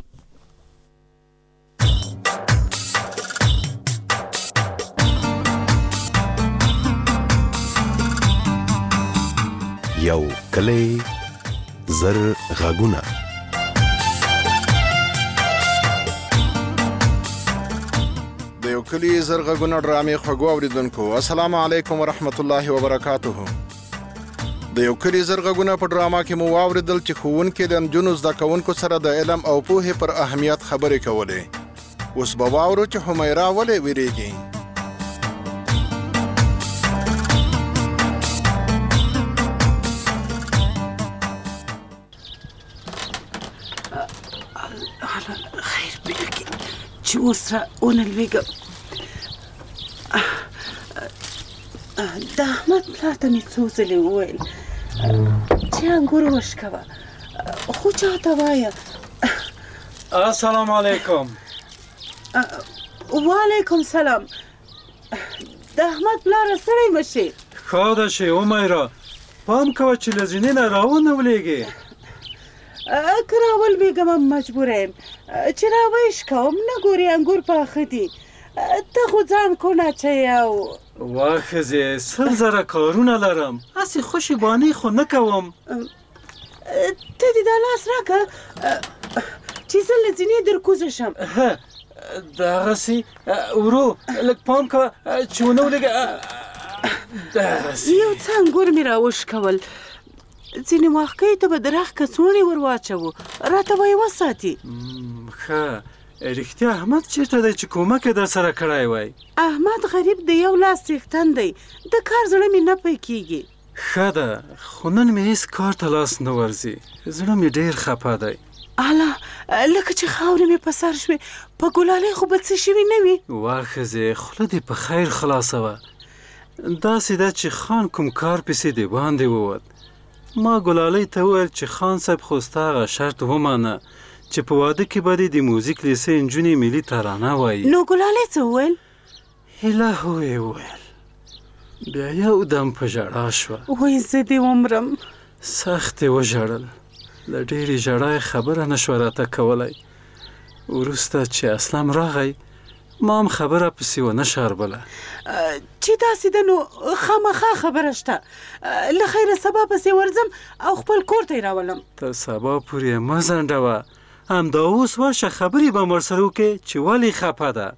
یو کلی زر غږونه. د یو کلی زر غږونه ډرامې خوږو اوریدونکو السلام علیکم ورحمت الله وبرکاته. د یو کلی زر غږونه په ډراما کې مو واوریدل چې ښوونکي د نجونو زده کوونکو سره د علم او پوهې پر اهمیت خبرې کولې. اوس به واورو چې حمیرا ولې ویریږي. چې ورسره ونلوېږم. د احمد پلار ته مې څو ځلې وویل چې انګور وشکوه خو چاته وایه. السلام علیکم. وعلیکم سلام. د احمد پلار سړی مشي ښه ده چې عمیره پام کوه چې له زینې نه راونه ولېږې که راول بېګم مجبوره یم چې راویش کوم نه ګورې انګور پاخه دي ته خو ځان کونه چې او وا ښځې سل زره کارونه لرم هسې خوشي بانې خو نه کوم ته دې دا لاس راکړه چې زه له زینې در کوزه شم دغسې ورو لږ پام کوه چې ونه ولېږې یو څه انګور مې راوشکول ځینې وختې ته به د رخ کڅوړې ور واچوو راته به یې وساتي ښه رښتیا احمد چېرته دی چې کومک یې در سره کړی وای احمد غریب د یو لاس څښتن دی د کار زړه مې نه پی کېږي ښه ده خو نن مې هېڅ کار ته لاس نه ورځي زړه مې ډېر خفه دی اله لکه چې خاورې مې په سر شوې په ګلالۍ خو به څه شوي نه وي وا ښځې خوله دې په خیر خلاصوه داسې ده چې خان کوم کار پسې دې باندې ووت ما ګلالۍ ته وویل چې خان صاحب خو ستا هغه شرط ومانه چې په واده کې به دې د موزیک لیسې نجونې ملي ترانه وایي نو ګلالۍ څه وویل هیله هو یې وویل بیا یو دم په ژړا شوه وایي زه دې ومرم سخت یې وژړل له ډېرې ژړا یې خبره نه شوه راته کولی وروسته چې اسلم راغی ما هم خبره پسې ونه شاربله چې داسې ده نو خامخا خبره شته له خیره سبا پسې ورځم او خپل کور ته یې راولم تر سبا پورې یې مه ځنډوه همدا اوس ورشه خبرې به م ورسره وکړې چې ولې خفه ده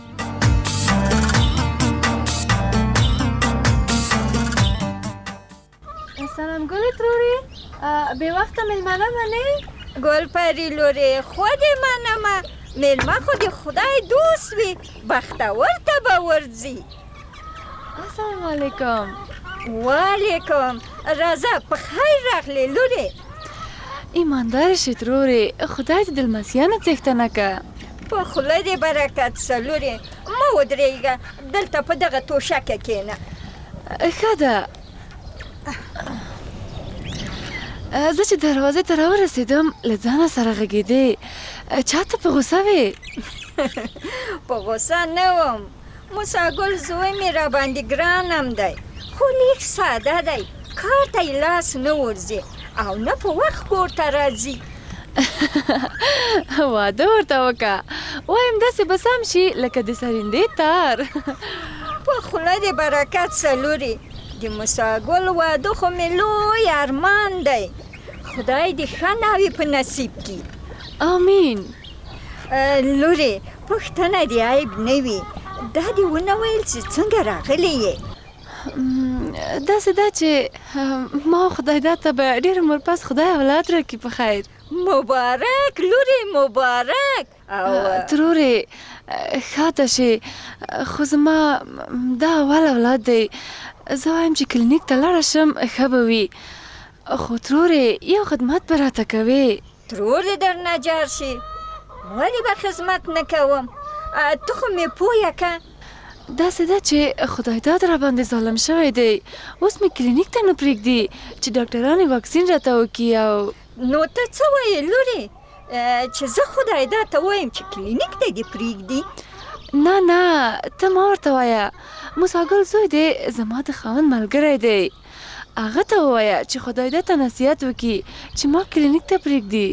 سلام ګلې ترورې بې وخته مېلمانه به نه یې ګل پري لورې خودې منمه مېلمه خو د خدای دوست وي بختور ته به ورځي السلام علیکم وعلیکم راځه په خیر راغلې لورې ایمانداره شې ترورې خدای دې د لمسیانو څښتنه که په خوله دې برکت شه لورې مه ودرېږه دلته په دغه توشکه کښېنه ښه ده زه چې دروازې ته راورسېدم له ځانه سره غږېدې چاته په غوسه وې په غوسه نه وم موسی ګل زوی مې راباندې ګران هم دی خو لیک ساده دی کار ته یې لاس نه ورځي او نه په وخت کور ته راځي واده ورته وکړه وایم داسې به سم شي لکه د سرندې تار په خوله دې برکت شه لورې د موسی ګل واده خو مې لوی ارمان دی خدای دې ښه ناوي په نصیب کړي آمین لورې پوښتنه دې عیب نه وي دا دې ونه ویل چې څنګه راغلی یې داسې ده چې ما خدای دا ته به ډېر عمر پس خدای اولاد راکړي په خیر مبارک لورې مبارک او ترورې ښاته شي خو زما دا اول اولاد دی زه وایم چې کلینیک ته لاړه شم ښه به وي خو ترورې یو خدمت به راته کوې ترور دې درنه جار شي ولې به خدمت نه کوم ته خو مې پویه که داسې ده چې خدای داد راباندې ظالم شوی دی اوس مې کلینیک ته نه پرېږدي چې ډاکټران یې واکسین راته وکړي او نو ته څه وایې لورې چې زه خدای داد ته وایم چې کلینیک ته دې پرېږدي نه نه ته ما ورته وایه موسی ګل زوی دی زما د خاوند ملګری دی هغه ته ووایه چې خدای داد ته نصیحت وکړي چې ما کلینیک ته پرېږدي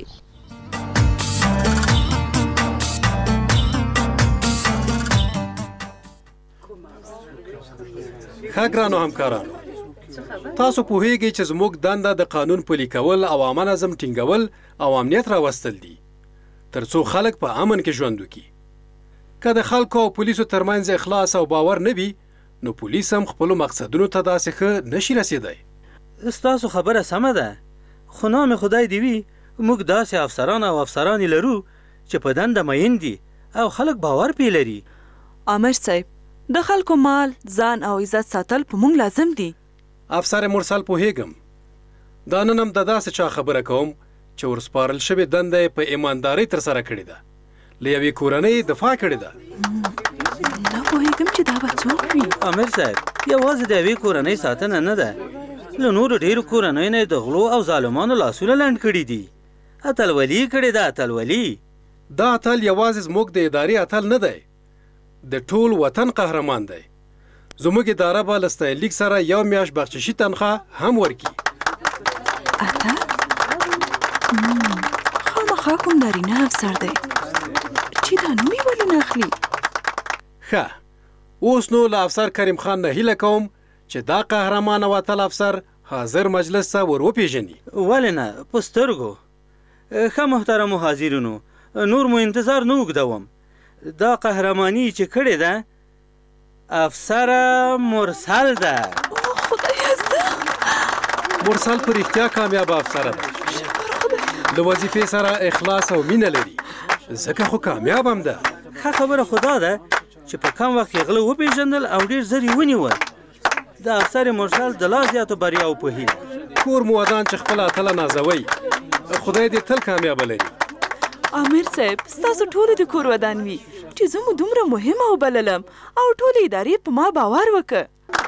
ښه ګرانو همکارانو تاسو پوهیږئ چې زموږ دنده د قانون پلي کول او عامه نظم ټینګول او امنیت راوستل دي ترڅو خلک په امن کې ژوند وکړي که د خلکو او پولیسو ترمنځ اخلاص او باور نه وي نو پولیس هم خپلو مقصدونو ته داسې ښه نشي رسېدی ستاسو خبره سمه ده خو نام خدای دې وي موږ داسې افسران او افسرانې لرو چې په دنده مین دي او خلک باور پې لري عامر صاحب د خلکو مال ځان او عزت ساتل په موږ لازم دي افسر مرسل پوهیږم دا نن هم د داسې چا خبره کوم چې ورسپارل شوې دنده یې په ایماندارۍ ترسره کړې ده له یوې کورنۍ دفاع کړې ده نه پوهیږم چې دا به څوک وي عامر صاحب یوازې د یوې کورنۍ ساتنه نه ده له نورو ډېرو کورنیو نه یې د غلو او ظالمانو لاسونه لنډ کړي دي اتلولي کړې ده اتلولي دا اتل یوازې زموږ د ادارې اتل نه دی د ټول وطن قهرمان دی زموږ اداره به له ستایلیک سره یو میاشت بخششي تنخواه هم ورکړي. اته خامخا کوم نارینه افسر دی چې دا نوم یې ولې نه اخلي؟ ښه، اوس نو له افسر کریم خان نه هیله کوم چې دا قهرمان او اتل افسر حاضر مجلس ته ور وپېژني. ولې نه، په سترګو. ښه محترمو حاضرینو، نور مو انتظار نه اوږدوم. دا قهرماني چې کړې ده افسره مرسل ده. مرسل په رښتیا کامیابه افسره ده. له وظیفې سره اخلاص او مینه لري، ځکه خو کامیاب هم ده. ښه خبره خو دا ده چې په کم وخت کې غله وپېژندل او ډېر زر یې ونیول. د افسر مرسل د لا زیاتو بریاو په هیله. کور مو ودان چې خپله اتله نازوئ، خدای دې تل کامیابه لري. امیر صاحب، ستاسو ټولو د کور ودان وي چې زه مو دومره مهمه وبللم او ټولې ادارې په ما باور وکړه.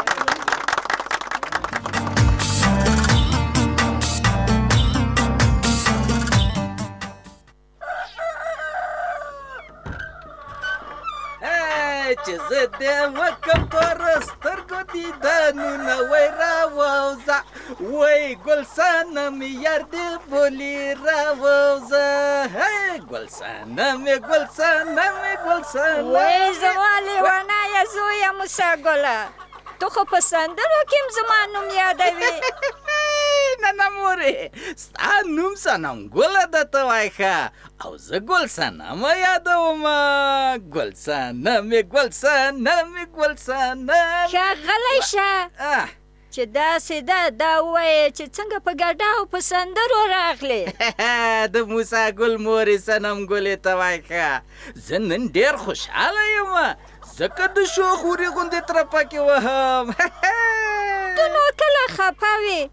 چې زه دې وکم تور سترګو دیدنونه وای راووځه، وای ګلسانه مې یار دې بولي راووځه، هی ګلسانه مې ګلسانه مې ګلسانه. وای زما لیونیه زویه موسی ګله، تو خو په سندرو کې هم زما نوم یادوي. نه نه مورې، ستا نوم صنم ګله ده ته وای ښه، او زه ګلسانه مه یادومه، ګلسانه مې ګلسانه مې ګلسانه. ښه غلی شه چې داسې ده، دا ووایه چې څنګه په ګډه او په سندرو راغلې. د موسی ګل مورې صنم ګلې ته وای ښه، زه نن ډېر خوشحاله یم ځکه د شوخ ورې غوندې ترپه کې وهم. ته نو کله خفه وې؟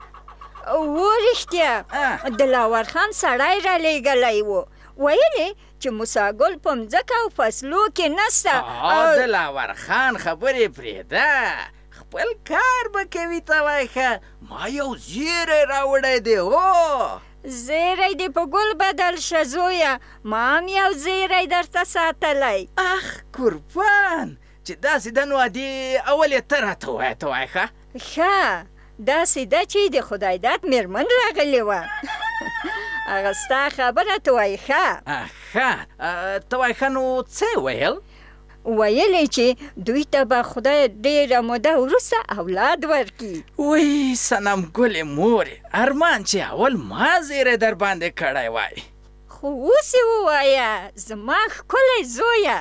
و رښتیا دلاور خان سړی رالیږلی و، ویلې چې موسی ګل په مځکه او فصلو کې نسته. دلاور خان خبرې پرېږده، خپل کار به کوي ته وای ښه. ما یو زیری راوړی دی. هو زیری دې په ګل بدل شه زویه، ما هم یو زیری درته ساتلی. اخ قربان، چې داسې ده نو ادې اول یې ته راته ووایه ته وای ښه. ښه داسې ده چې د خدای داد مېرمن راغلې وه. هغه ستا خبره ته وایي ښه. ښه ته وایي ښه، نو څه یې ویل؟ ویلې چې دوی ته به خدای ډېره موده وروسته اولاد ورکړي. وی صنم ګلې مورې، ارمان چې اول ما زیری در باندې کړی وای، خو اوس یې ووایه زما ښکلی زویه.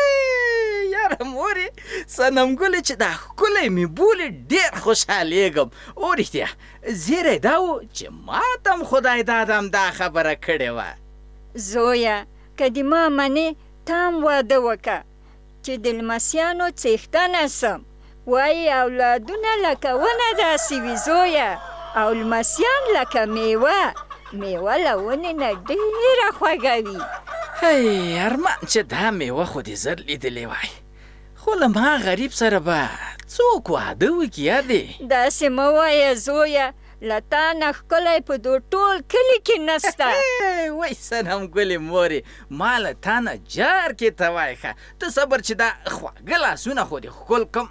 یاره مورې، صنم ګلې چې دا ښکلی مې بولې ډېر خوشحالېږم. او رښتیا زیری دا و چې ما ته هم خدای دادم دا خبره کړې وه. زویه که دې ما منې، ته هم واده وکړه چې د لمسیانو څښتنه سم. وایي اولادونه لکه ونه داسې وي زویه، او لمسیان لکه میوه، میوه له ونې نه ډېره خوږه وي. هی ارمان چې دا میوه خو دې زر لیدلې وای، خو له ما غریب سره به څوک واده وکړي یادې؟ داسې مه وایه زویه، له تا نه ښکلی په دو ټول کلي کې نسته. وای صنم ګلې مورې، ما له تا نه جار کې ته وای ښه. ته صبر چې دا خواږه لاسونه خو دې ښکل کم.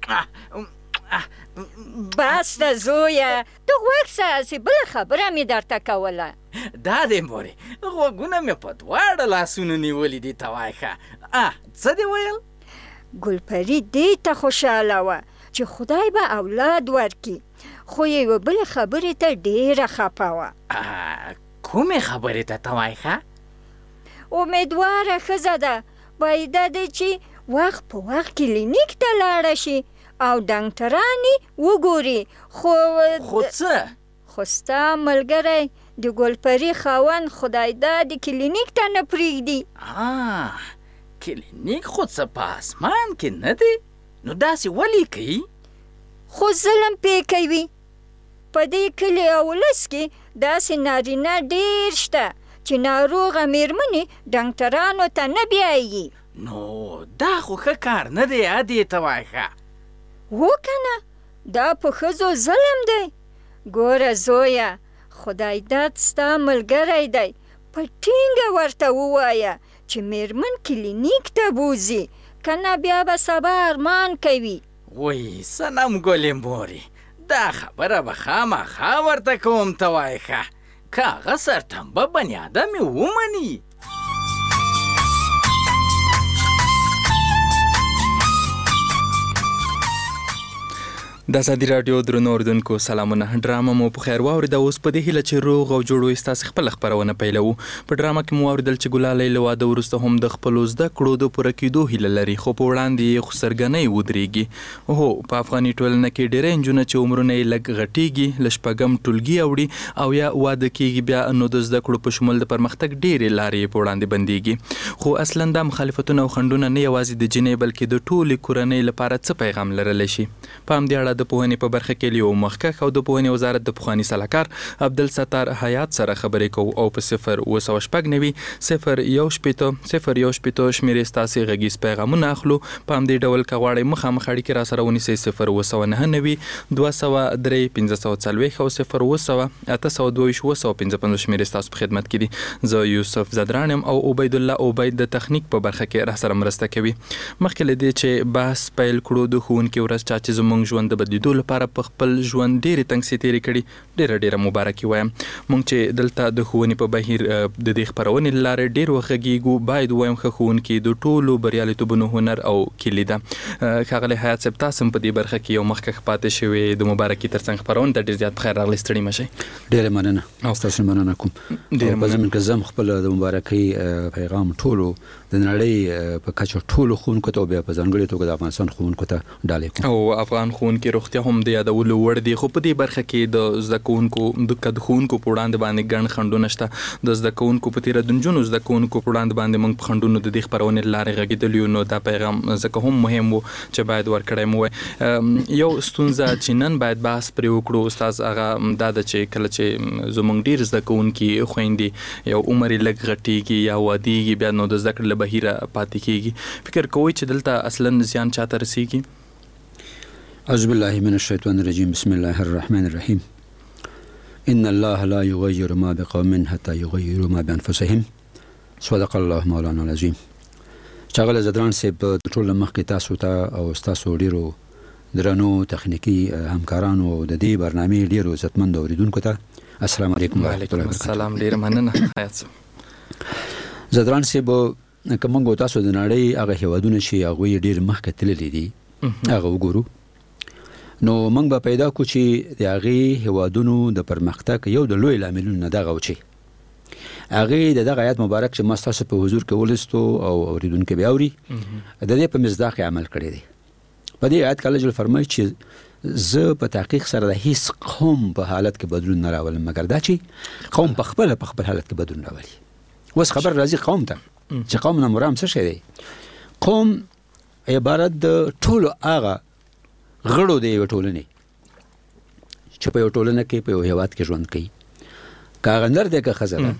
بس ده زویه، ته غوږ سه، هسې بله خبره مې درته کوله. دا دی مورې، غوږونه مې په دواړه لاسونو نیولي دي ته وای ښه. څه دې ویل؟ ګلپري دې ته خوشحاله وه چې خدای به اولاد ورکړي، خو یوه بلې خبرې ته ډېره خفه وه. کومې خبرې ته ته وای ښه؟ امیدواره ښځه ده، باید دا دی چې وخت په وخت کلینیک ته لاړه شي او ډاکټرانې وګوري. خو خو څه؟ خو ستا ملګری د ګلپري خاوند خدای دا د کلینیک ته نه پرېږدي. کلینیک خو څه په اسمان کې نه دی، نو داسې ولې کوي؟ خو ظلم پې کوي. په دې کلي او ولس کې داسې نارینه ډېر شته چې ناروغه مېرمنې ډاکټرانو ته نه بیایي. نو دا خو ښه کار نه دی ادې ته وای ښه. هو که نه، دا په ښځو ظلم دی. ګوره زویه، خدای داد ستا ملګری دی، په ټینګه ورته ووایه چې مېرمن کلینیک ته بوځي، که نه بیا به سبا ارمان کوي. وای سنم ګلې مورې، دا خبره به خامخا ورته کوم ته وایې ښه، که هغه سرتمبه بني ادم یې ومني. د ازادي راډیو درنو اوریدونکو سلامونه. ډرامه مو په خیر واورېده. اوس په دې هیله چې روغ او جوړ وئ ستاسې خپله خپرونه پیلوو. په ډرامه کې مو واورېدل چې ګلالۍ له واده وروسته هم د خپلو زده کړو د پوره کېدو هیله لري، خو په وړاندې یې خسرګنۍ ودرېږي. هو، په افغاني ټولنه کې ډېری نجونه چې عمرونه یې لږ غټېږي، له شپږم ټولګي اوړي او یا واده کېږي، بیا نو د زده کړو په شمول د پرمختګ ډېرې لارې یې په وړاندې بندېږي. خو اصلا دا مخالفتونه او خنډونه نه یوازې د جینۍ بلکې د ټولې کورنۍ لپاره څه پیغام لرلی شي؟ په همدې اړه د پوهنې په برخه کې لیو مخکښ او د پوهنې وزارت د پخواني سلاکار عبدالستار حیات سره خبرې کوو او په صفر اوه سوه شپږ نوي صفر یو شپېته صفر یو شپېته شمېرې ستاسې غږیز پیغامونه اخلو. په همدې ډول که غواړئ مخامخ اړیکې را سره ونیسئ صفر اوه سوه نهه نوي دوه سوه درې پنځه سوه څلوېښت او صفر اوه سوه اته سوه دوه ویشت اوه سوه پنځه پنځوس شمېرې ستاسو په خدمت کې دي. زه یوسف زدران یم او عبیدالله عبید د تخنیک په برخه کې را سره مرسته کوي. مخکې له دې چې بحث پیل کړو، د ښوونکي ورځ چا چې زموږ ژوند د بدلیدو لپاره په خپل ژوند ډېرې تنګسې تېرې کړي، ډېره ډېره مبارکي وایم. موږ چې دلته د ښوونې په بهیر د دې خپرونې له لارې ډېر وغږېږو، باید ووایم ښه ښوونکي د ټولو بریالیتوبونو هنر او کلي ده. ښاغلی حیات صاحب، تاسو هم په دې برخه کې یو مخکښ پاتې شوې، د مبارکي تر څنګ خپرونې ته ډېر زیات په خیر راغلی، ستړي مه شئ. ډېره مننه، ستاسو مننه کوم. په ضمن کې زه هم خپل د مبارکۍ پیغام ټولو د نړۍ په کچه ټولو ښوونکو ته او بیا په ځانګړې توګه د افغانستان ښوونکو ته ډالۍ کوم. او افغان ښوونکي روغتیا هم د یادولو وړ دي، خو په دې برخه کې د زده کوونکو د که د ښوونکو په وړاندې باندې ګڼ خنډونه شته. د زده کوونکو په تېره د نجونو زده کوونکو په وړاندې باندې موږ په خنډونو د دې خپرونې له لارې غږېدلي یو، نو دا پیغام ځکه هم مهم و چې باید ورکړی مو وای. یو ستونزه چې نن باید بحث پرې وکړو استاد، هغه دا ده چې کله چې زموږ ډېر زده کوونکي خویندې یو عمر یې لږ غټېږي یا وادېږي، بیا نو د زده کړې له بهیره پاتې کېږي، فکر کوئ چې دلته اصلا زیان چاته رسېږي؟ اعوذ بالله من الشیطان الرجیم، بسم الله الرحمن الرحیم. ان الله لا یغیر ما بقوم حتى یغیروا ما بانفسهم. صدق الله مولانا العظیم. ښاغلی زدران صاحب، د ټولو مخکې تاسو ته او ستاسو ډېرو درنو تخنیکي همکارانو او د دې برنامې ډېرو عزتمندو اورېدونکو ته السلام علیکم ورحمة الله وبرکاته. السلام، ډېره مننه حیات صاحب. زدران صاحب، که موږ تاسو د نړۍ هغه هېوادونه چې هغوی ډېر مخکې تللي دي هغه وګورو، نو موږ به پیدا کړو چې د هغې هېوادونو د پرمختګ یو د لوی لاملونو نه دغه و چې هغې د دغه آیات مبارک چې ما ستاسو په حضور کې ولستو او اورېدونکي بیا اوري، د دې په مصداق یې عمل کړی دی. په دې آیات کې الله جل فرمایي چې زه په تحقیق سره د هیڅ قوم په حالت کې بدلون نه راولم، مګر دا چې قوم په خپله په خپل حالت کې بدلون راولي. اوس خبر راځي قوم ته چې قوم نه مرام څه شی دی؟ قوم عبارت د ټولو هغه غړو د یوې ټولنې چې په یو ټولنه کې په یو هېواد کې ژوند کوي، که هغه نر دی که ښځه ده،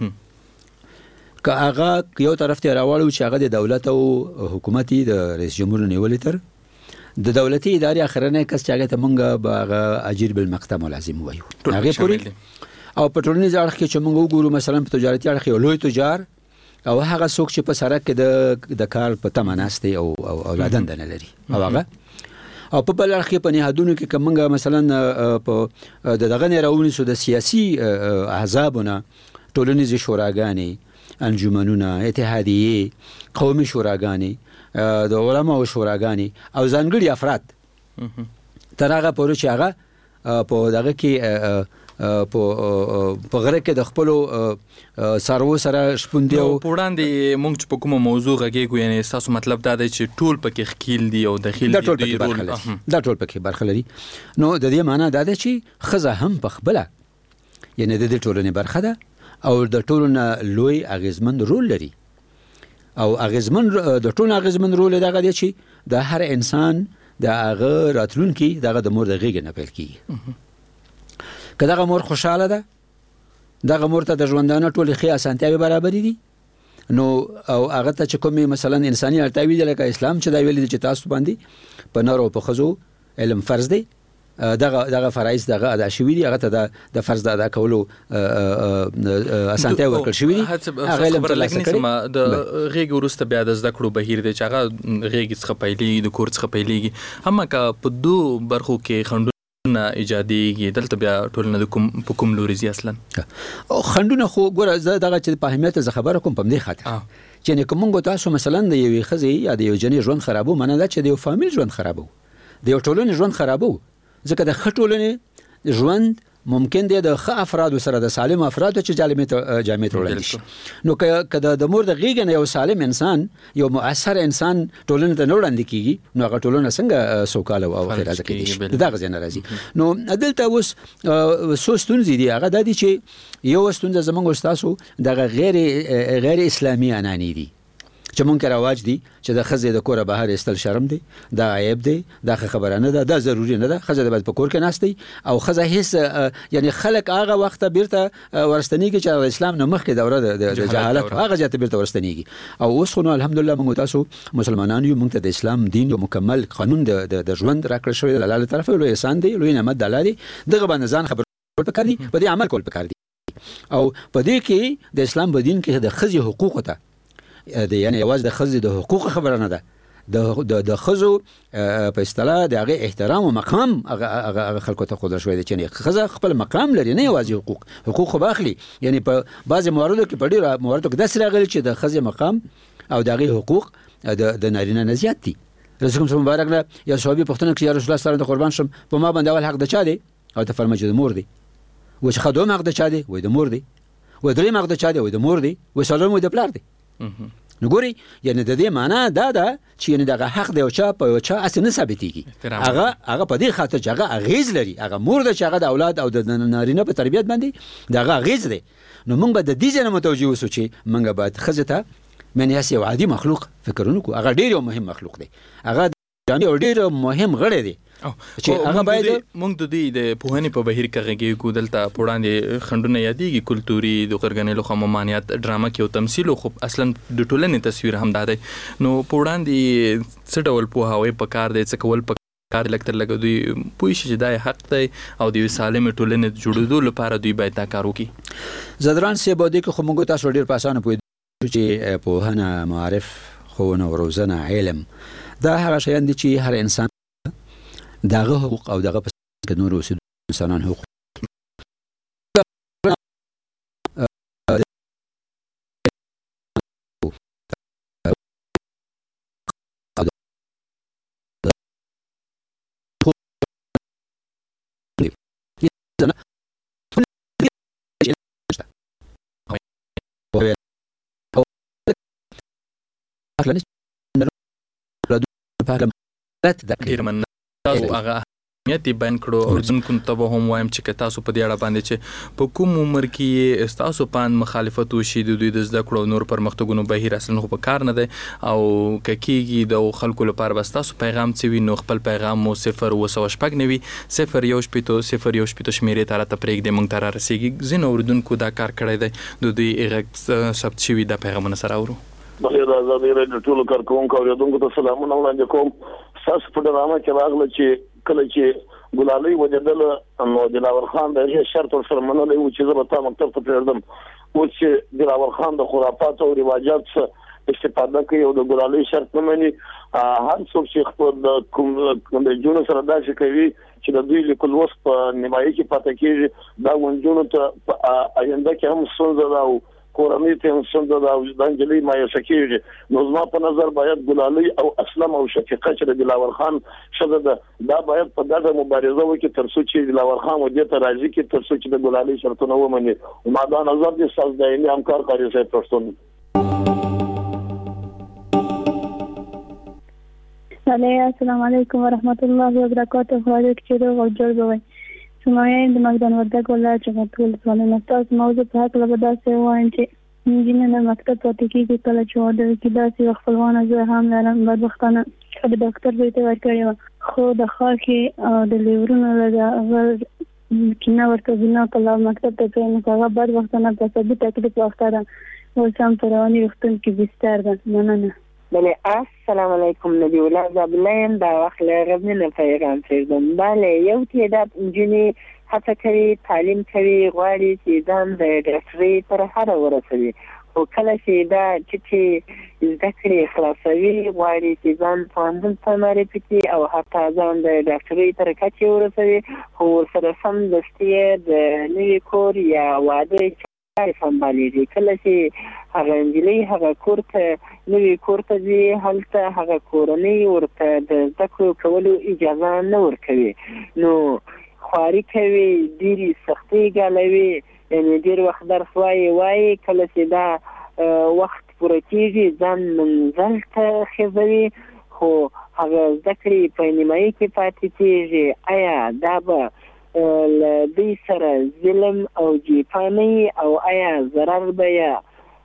که هغه یو طرف ته یې راواړو چې هغه د دولت او حکومت د رئیس جمهور نیولې تر د دولتي ادارې اخرنی کس چې هغې ته موږ به هغه اجیر بالمقطع ملازم وایو هغې پورې. او په ټولنیز اړخ کې چې موږ وګورو، مثلا په تجارتي اړخ کې یو لوی تجار او هغه څوک چې په سړک کې د کار په تمه ناست دی او لا دنده نه لري، او هغه او په بل اړخ کې په نهادونو کې که موږ مثلا په د دغه نه راونیسو د سیاسي احزابونه، ټولنیزې شوراګانې، انجمنونه، اتحادیې، قومي شوراګانې، د علماو شوراګانې او ځانګړي افراد تر هغه پورې چې هغه په دغه کې په غره کې د خپلو څاروو سره شپون دی. او په وړاندې موږ چې په کومه موضوع غږېږو، یعنې ستاسو مطلب دا دی چې ټول پکې ښکیل دي او دخیل دي، دا ټول پکې برخه لري. نو د دې معنا دا ده چې ښځه هم په خپله یعنې د دې ټولنې برخه ده او د ټولو نه لوی اغېزمن رول لري. او اغېزمن د ټولو اغېزمن رول یې دغه دی چې د هر انسان د هغه راتلونکي دغه د مور د غېږې نه پیل کېږي. که دغه مور خوشحاله ده، دغه مور ته د ژوندانه ټولې ښې اسانتیاوې برابرې دي، نو او هغه ته چې کومې مثلا انساني اړتیاوې دي، لکه اسلام چې دا ویلي دي چې تاسو باندې په نر او په ښځو علم فرض دی، دغه دغه فرایض دغه ادا شوی دي هغه ته د فرض د ادا کولو اسانتیا ورکړل شوی دي هغه خبره لګنی سم د غیګ ورسته بیا د زده کړو بهیر دی چې هغه غیګ څخه پیلې د کور څخه پیلېږي هم کا په دوه برخو کې خندونه ایجاديږي دلته بیا ټولنه د کوم په کوم لوري زی اصلا او خندونه خو ګوره دغه چې په اهمیت ز خبره کوم په دې خاطر چې کوم تاسو مثلا د یوې خزي یا د یو جنې ژوند خرابو منه ده چې د یو فامیل ژوند خرابو د یو ټولنې ژوند خرابو ځکه د خټولنې ژوند ممکن دی د ښه افرادو سره د سالم افرادو چې جامع جامع وړاندې شي نو کله د مور د غیګ نه یو سالم انسان یو مؤثر انسان ټولنې ته نه وړاندې کیږي نو هغه ټولنه څنګه سوکاله او خیر ازکه دي دغه ځای ناراضي نو دلته اوس سو ستونزې دي هغه د دې چې یو ستونزه زمونږ استادو دغه غیر غیر اسلامي انانی دي چې مونږ راواج دي چې د خزې د کوره بهر استل شرم دی دا عیب دی دا خبره نه ده دا ضروری نه ده خزې د په کور کې ناشتي او خزې هیڅ یعنی خلک هغه وخت بیرته ورستنیږي چې اسلام نه مخکې دوره د جهالت هغه ځته بیرته ورستنیږي او اوس خو الحمدلله موږ تاسو مسلمانان یو موږ ته د اسلام دین یو مکمل قانون د د ژوند راکړل شوی د الله طرفه لوی احسان دی لوی نعمت د الله دی دغه باندې ځان خبر پکار دي په دې عمل کول پکار دي او په دې کې د اسلام په دین کې د خزې حقوق ته د یعنی یواز د خزې د حقوق خبره نه ده د د خزو په اصطلاح د هغه احترام او مقام هغه خلکو ته خود شوی دي چې خزه خپل مقام لري نه یوازې حقوق حقوق خو باخلي یعنی په بعضی مواردو کې په ډیره مواردو کې داسې راغلي چې د خزې مقام او د هغه حقوق د نارینه نه زیات دي رسول الله مبارک نه یا صحابي پښتنه کې یا رسول الله صلی الله علیه وسلم قربان شم په ما باندې اول حق د چا دی او ته فرمایي د مور دی و چې خدوم حق د چا دی وای د مور دی و درې حق د چا دی وای د مور دی و سلام وای د پلار دی نو ګوري یعنی د دې معنی دا ده چې یعنی دغه حق دی او چا په یو چا اسنه ثابتېږي هغه هغه په دې خاطر چې هغه غیز لري هغه مور د چاغه د اولاد او د نارینه په تربیت باندې دغه غیز دی نو موږ به د دې ځنه متوجي وسو چې موږ باید خزته من یاس یو عادي مخلوق فکرونه کو هغه ډیر مهم مخلوق دی هغه جامع ډیر مهم غړی دی چې هغه باید موږ د دې د پوهنې په بهیر کې غږی کو دلته پوړاندې خندونه یادېږي کلتوري د غرګنې لخوا ممانعت ډراما کې او تمثيل خو اصلا د ټولنې تصویر هم دادی نو پوړاندې څه ډول پوهاوی په کار دی څه کول په کار لکتر لګ دوی پوه شي چې دا حق دی او د سالم ټولنې جوړېدو لپاره دوی باید دا کار وکړي زدران سه بده کې خو موږ تاسو ډیر په اسانه پوه چې پوهنه معرف خو نو روزنه علم دا هغه شیان دي چې هر انسان دغه حقوق او دغه په نور اوسېدو انسانان حقوق تاسو هغه اهمیت بیان کړو او ځکه ته به هم وایم چې تاسو په دې اړه باندې چې په کوم عمر کې تاسو پان مخالفت وشي د دوی د زده کړو نور پرمختګونو بهیر اصلا خو په کار نه دی او ککیږي د خلکو لپاره بس تاسو پیغام څه وي نو خپل پیغام مو صفر وسو شپږ نوي صفر یو شپږ صفر یو شپږ شمیرې تر ته پرېګ د مونږ تر رسیدي زین اوردونکو دا کار کړی دی د دوی هغه ثبت شوی د پیغامونه سره اورو بغیر آزادۍ رادیو ټولو کارکوونکو اوریدونکو ته سلامونه وړاندې کوم تاسو په ډرامه کې راغله چې کله چې ګلالۍ وجدل نو دلاور خان د هغې شرط ورسره منلی و چې زه به تا مکتب ته پرېږدم اوس چې دلاور خان د خرافاتو او رواجات څخه استفاده کوي او د ګلالۍ شرط نه مني هر څوک چې خپل د کوم د جونو سره داسې کوي چې د دوی لیکل اوس په نیمایي کې پاتې کېږي دا ونجونو ته په آینده کې هم ستونزه ده او کورنۍ ته هم ستونزه ده او د نجلۍ مایوسه کېږي نو زما په نظر باید ګلالۍ او اسلم او شفیقه چې د دلاور خان ښځه ده دا باید په ګډه مبارزه وکړي تر څو چې دلاور خان و دې ته راضي کړي تر څو چې د ګلالۍ شرطونه ومني ما دا نظر دی ستاسو دایمي همکار قاري صاحب پښتون السلام علیکم ورحمت الله وبرکاته خواهی که رو و جور بوی سمایه د مقدان وردک ولایت څخه ټول ځوانان تاسو موضوع په حق لږ داسې وایم چې انجینر مکتب پاتې کېږي کله چې واده کې داسې خپلوان زه هم لرم بدبختانه د ډاکټر زوی ته ورکړی خو د خاکې د لیورونو لږه کینه ورته بنا کله مکتب ته کړی نو هغه بدبختانه په سبي تکلیف واخته ده اوس هم په رواني روغتون کې بستر ده مننه بله السلام علیکم نبی الله زبلین دا وخت له غزنین پیغام فرزند. بله یو تعداد نجونې هڅه کوي تعلیم کوي غواړي چې ځان د ډاکټرۍ تر حده ورسوي، خو کله چې دا چې زده کړې خلاصوي غواړي چې ځان پوهنتون ته معرفي کړي او حتی ځان د ډاکټرۍ تر کچې ورسوي، خو ورسره سمدستي د نوي کور یا واده سمبالیږي. کله چې هغه نجلۍ هغه کور ته نوي کور ته ځي هلته هغه کورنۍ ورته د زده کړو کولو اجازه نه ورکوي، نو خواري کوي، ډېرې سختۍ ګالوي، یعنې ډېر وخت درس وایي وایي کله چې دا وخت پوره کېږي ځان منزل ته خېژوي، خو هغه زده کړې په نیمایي کې پاتې کېږي. آیا دا به له دوی سره ظلم او جیپانۍ او آیا ضرر به یا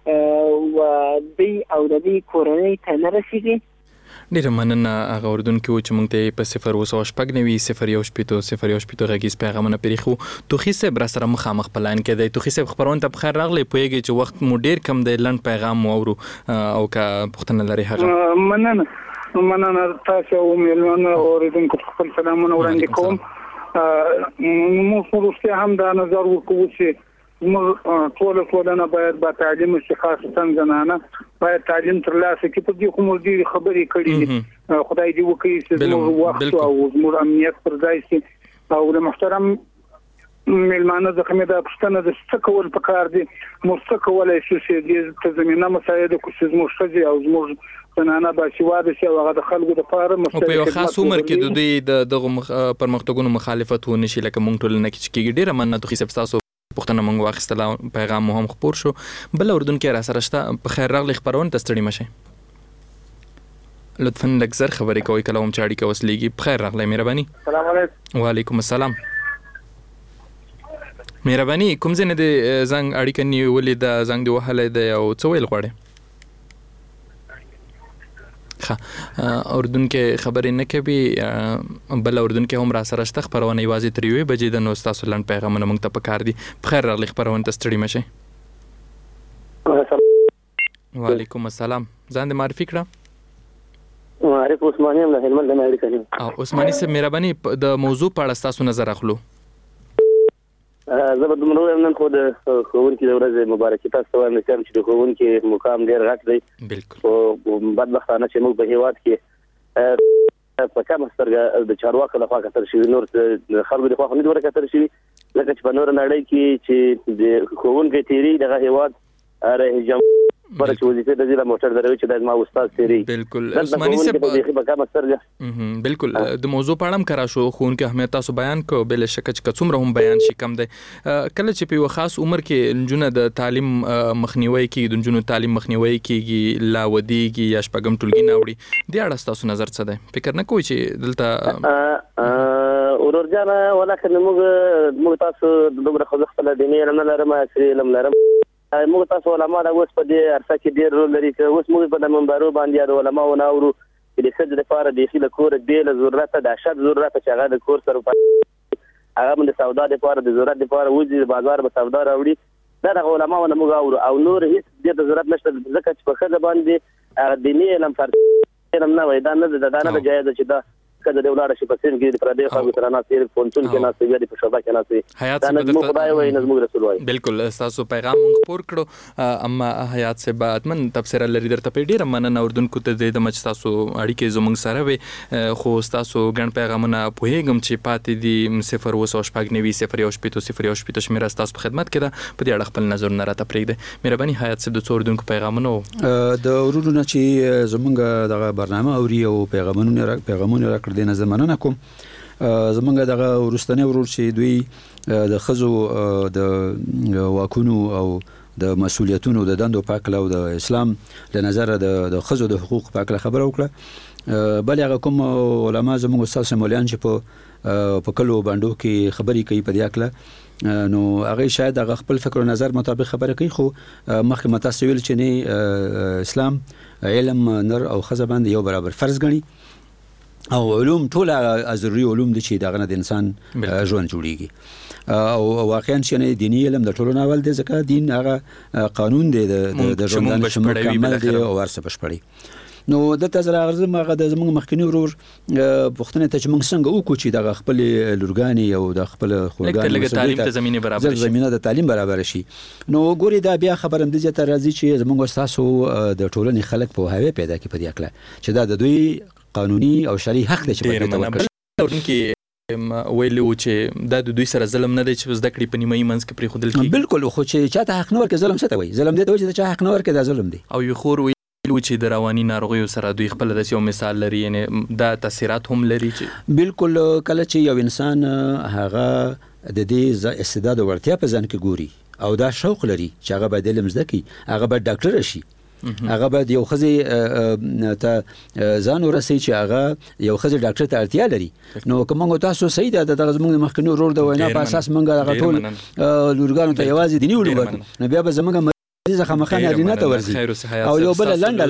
دوی او د دوی کورنۍ ته نه رسېږي؟ ډیره مننه هغه اردوونکي و چې موږ ته په صفر اوه سوه شپږ نوي صفر یو شپېته صفر یو شپېته غږیز پیغامونه پرېښو. توخي صاحب را سره مخامخ په لاین کې دی. توخي صاحب خپرونې ته بخیر راغلی. پوهېږئ چې وخت مو ډېر کم دی، لنډ پیغام مو اورو او که پوښتنه لرئ هغه. مننه مننه تاسو او مېلمانه اورېدونکو ته خپل سلامونه وړاندې کوم. موږ وروسته هم دا نظر وکړو چې موږ ټول ټولنه باید با تعلیم شي، خاصتا زنانه باید تعلیم ترلاسه کړي. په دې کوم ډېرې خبرې کړي، خدای دې وکړي چې زموږ وخت او زموږ امنیت پر ځای شي. او د محترم مېلمانه څخه مې دا پوښتنه ده څه کول پکار دي، موږ څه کولی شو چې دې ته زمینه مساعده کړو چې زموږ ښځې او زموږ زنانه باسواده شي او هغه د خلکو لپاره او په یو خاص عمر کې د دوی د دغه پرمختګونو مخالفت ونه شي لکه موږ ټولنه کې چې کېږي. ډېره مننه توخي صاحب ستاسو پوښتنه موږ واخیستله، پیغام مو هم خپور شو. بل اردوونکی را سره شته. په خیر راغلی خپرونې ته ستړي مه شئ. لطفا لږ زر خبرې کوئ کله هم چې اړیکه وصلېږي. په خیر راغلی مهرباني. سلام علیکم. وعلیکم السلام. مهرباني کوم ځای نه د زنګ اړیکه نیولې ده، زنګ دې وهلی دی او څه ویل غواړې؟ ښه اردوونکی خبرې نه کوي. بل اردوونکی هم را سره شته. خپرونه یوازې تر یوې بجې ده، نو ستاسو لنډ پیغامونه موږ ته پکار دي. په خیر راغلی خپرونې ته ستړي مه شئ. وعلیکم السلام. ځان دې معرفي کړه. معرف عثماني هم له هلمند نه اړیکه نیم. او عثماني صاحب مهرباني د موضوع په اړه ستاسو نظر اخلو. زه به دومره وایم نن خو د ښوونکي د ورځې مبارکي تاسو ته وایم چې د ښوونکي مقام ډېر غټ دی. بالکل. خو بدبختانه چې موږ په هېواد کې په کمه سترګه د چارواکو لخوا کتل شوي، نور د خلکو د خوا خو نه دي ورکتل شوي، لکه چې په نوره نړۍ کې چې د ښوونکي تیري دغه هېواد رئیس جمهور بره چې وظیفې د ځله موټر دروي چې د ما استاد تیري. بالکل عثماني صاحب بالکل د موضوع په اړه هم کرا شو ښوونکي اهمیت تاسو بیان کو. بل شک چې څومره هم بیان شي کم دی. کله چې په یو خاص عمر کې نجونه د تعلیم مخنیوي کیږي، د نجونو تعلیم مخنیوي کیږي، لا ودیږي یا شپږم ټولګي نه وړي، د اړه تاسو نظر څه دی؟ فکر نه کوئ چې دلته ورور جان ولکه موږ موږ تاسو دومره خو خپل دیني علم نه لرم، عصري علم لرم. موږ تاسو علما د اوس په دې عرصه کې ډېر رول لري چې اوس موږ په د منبرو باندې د علماو نه اورو چې د ښځې لپاره د ښې له کوره بېله ضرورته د اشد ضرورته چې هغه د کور سره هغه هم د سودا لپاره د ضرورت لپاره وځي، د بازار به سودا راوړي. دا دغه علماو نه موږ اورو او نور هېڅ ډېر د ضرورت نشته، ځکه چې په ښځه باندې دیني علم فرض علم نه وایي. دا نه ده دا نه ده جایزه چې دا کله د ولاړ شي په سین کې د پردې خلکو سره ناسي فونټون کې ناسي بیا د شوبا کې ناسي دا نه زموږ خدای وایي نه زموږ رسول وایي. بالکل تاسو پیغام موږ خپور کړو. اما حیات سے بعد من تفسیر لري درته په ډیره مننه اردوونکو ته د مچ تاسو اړیکې زموږ سره وي، خو تاسو ګڼ پیغامونه پوهیږم چې پاتې دي صفر اوه سوه شپږ نوي صفر یو شپېته صفر یو شپېته شمیره تاسو په خدمت کې ده. په دې اړه خپل نظرونه راته پرېږدئ. مهرباني حیات سے د څو اردوونکو پیغامونه د ورونو چې زمونږ دغه برنامه اوري او پیغامونه پیغامونه راکړل دي نظر مننه کوم. زمونږ دغه ورستنی ورور چې دوی د خزو د واکونو او د مسولیتونو د دندو په اړه او د اسلام له نظر د خزو د حقوق په اړه خبره وکړه. بل هغه کوم علما زموږ استاد مولان چې په په کلو باندې کې خبرې کوي په دې اړه، نو هغه شاید هغه خپل فکر او نظر مطابق خبره کوي، خو مخکې متاسو ویل چې نه اسلام علم نر او خزه باندې یو برابر فرض ګڼي او علوم ټول ضروري علوم دي چې دغه د انسان ژوند جوړیږي او واقعا چې دیني علم د ټولو ناول دی ځکه دین هغه قانون دی د ژوند شمول کامل دی او ورسره بشپړي. نو دلته زه راغلم هغه د زموږ مخکنی ورور پوښتنه ته چې موږ څنګه وکړو چې دغه خپل لورګانې او د خپل خورګانې لکه تعلیم ته زمینه برابر شي زمینه د تعلیم برابر شي. نو ګوري دا بیا خبره هم د ځته راځي چې زموږ تاسو د ټولنې خلک په هاوی پیدا کې په دې اکله چې دا د دوی قانوني او شرعي حق دی چې په دې توګه ویلو چې دا د دوی سره ظلم نه دی چې زده کړې په نیمایي منځ کې پرې خودل کی. بالکل خو چې چاته حق نه ورکړي ظلم څه ته وایي؟ ظلم دی ته وایي چې چا حق نه ورکړي دا ظلم دی. او یو خور ویلو چې د رواني ناروغیو سره دوی خپل د یو مثال لري یعنی دا تاثیرات هم لري چې بالکل کله چې یو انسان هغه د دې استعداد او ورتیا په ځان کې ګوري او دا شوق لري چې هغه به د علم زده کړي هغه به ډاکټر شي هغه به یو خزي ته ځان ورسي چې هغه یو خزي ډاکټر ته اړتیا لري. نو کومه تاسو صحیح ده د زموږ مخکنی ورور د وینا په اساس موږ هغه ټول لورګانو ته یوازې دیني ولور نو بیا به زموږ مریض خامخانه اړینه ته ورزي او یو بل لنډه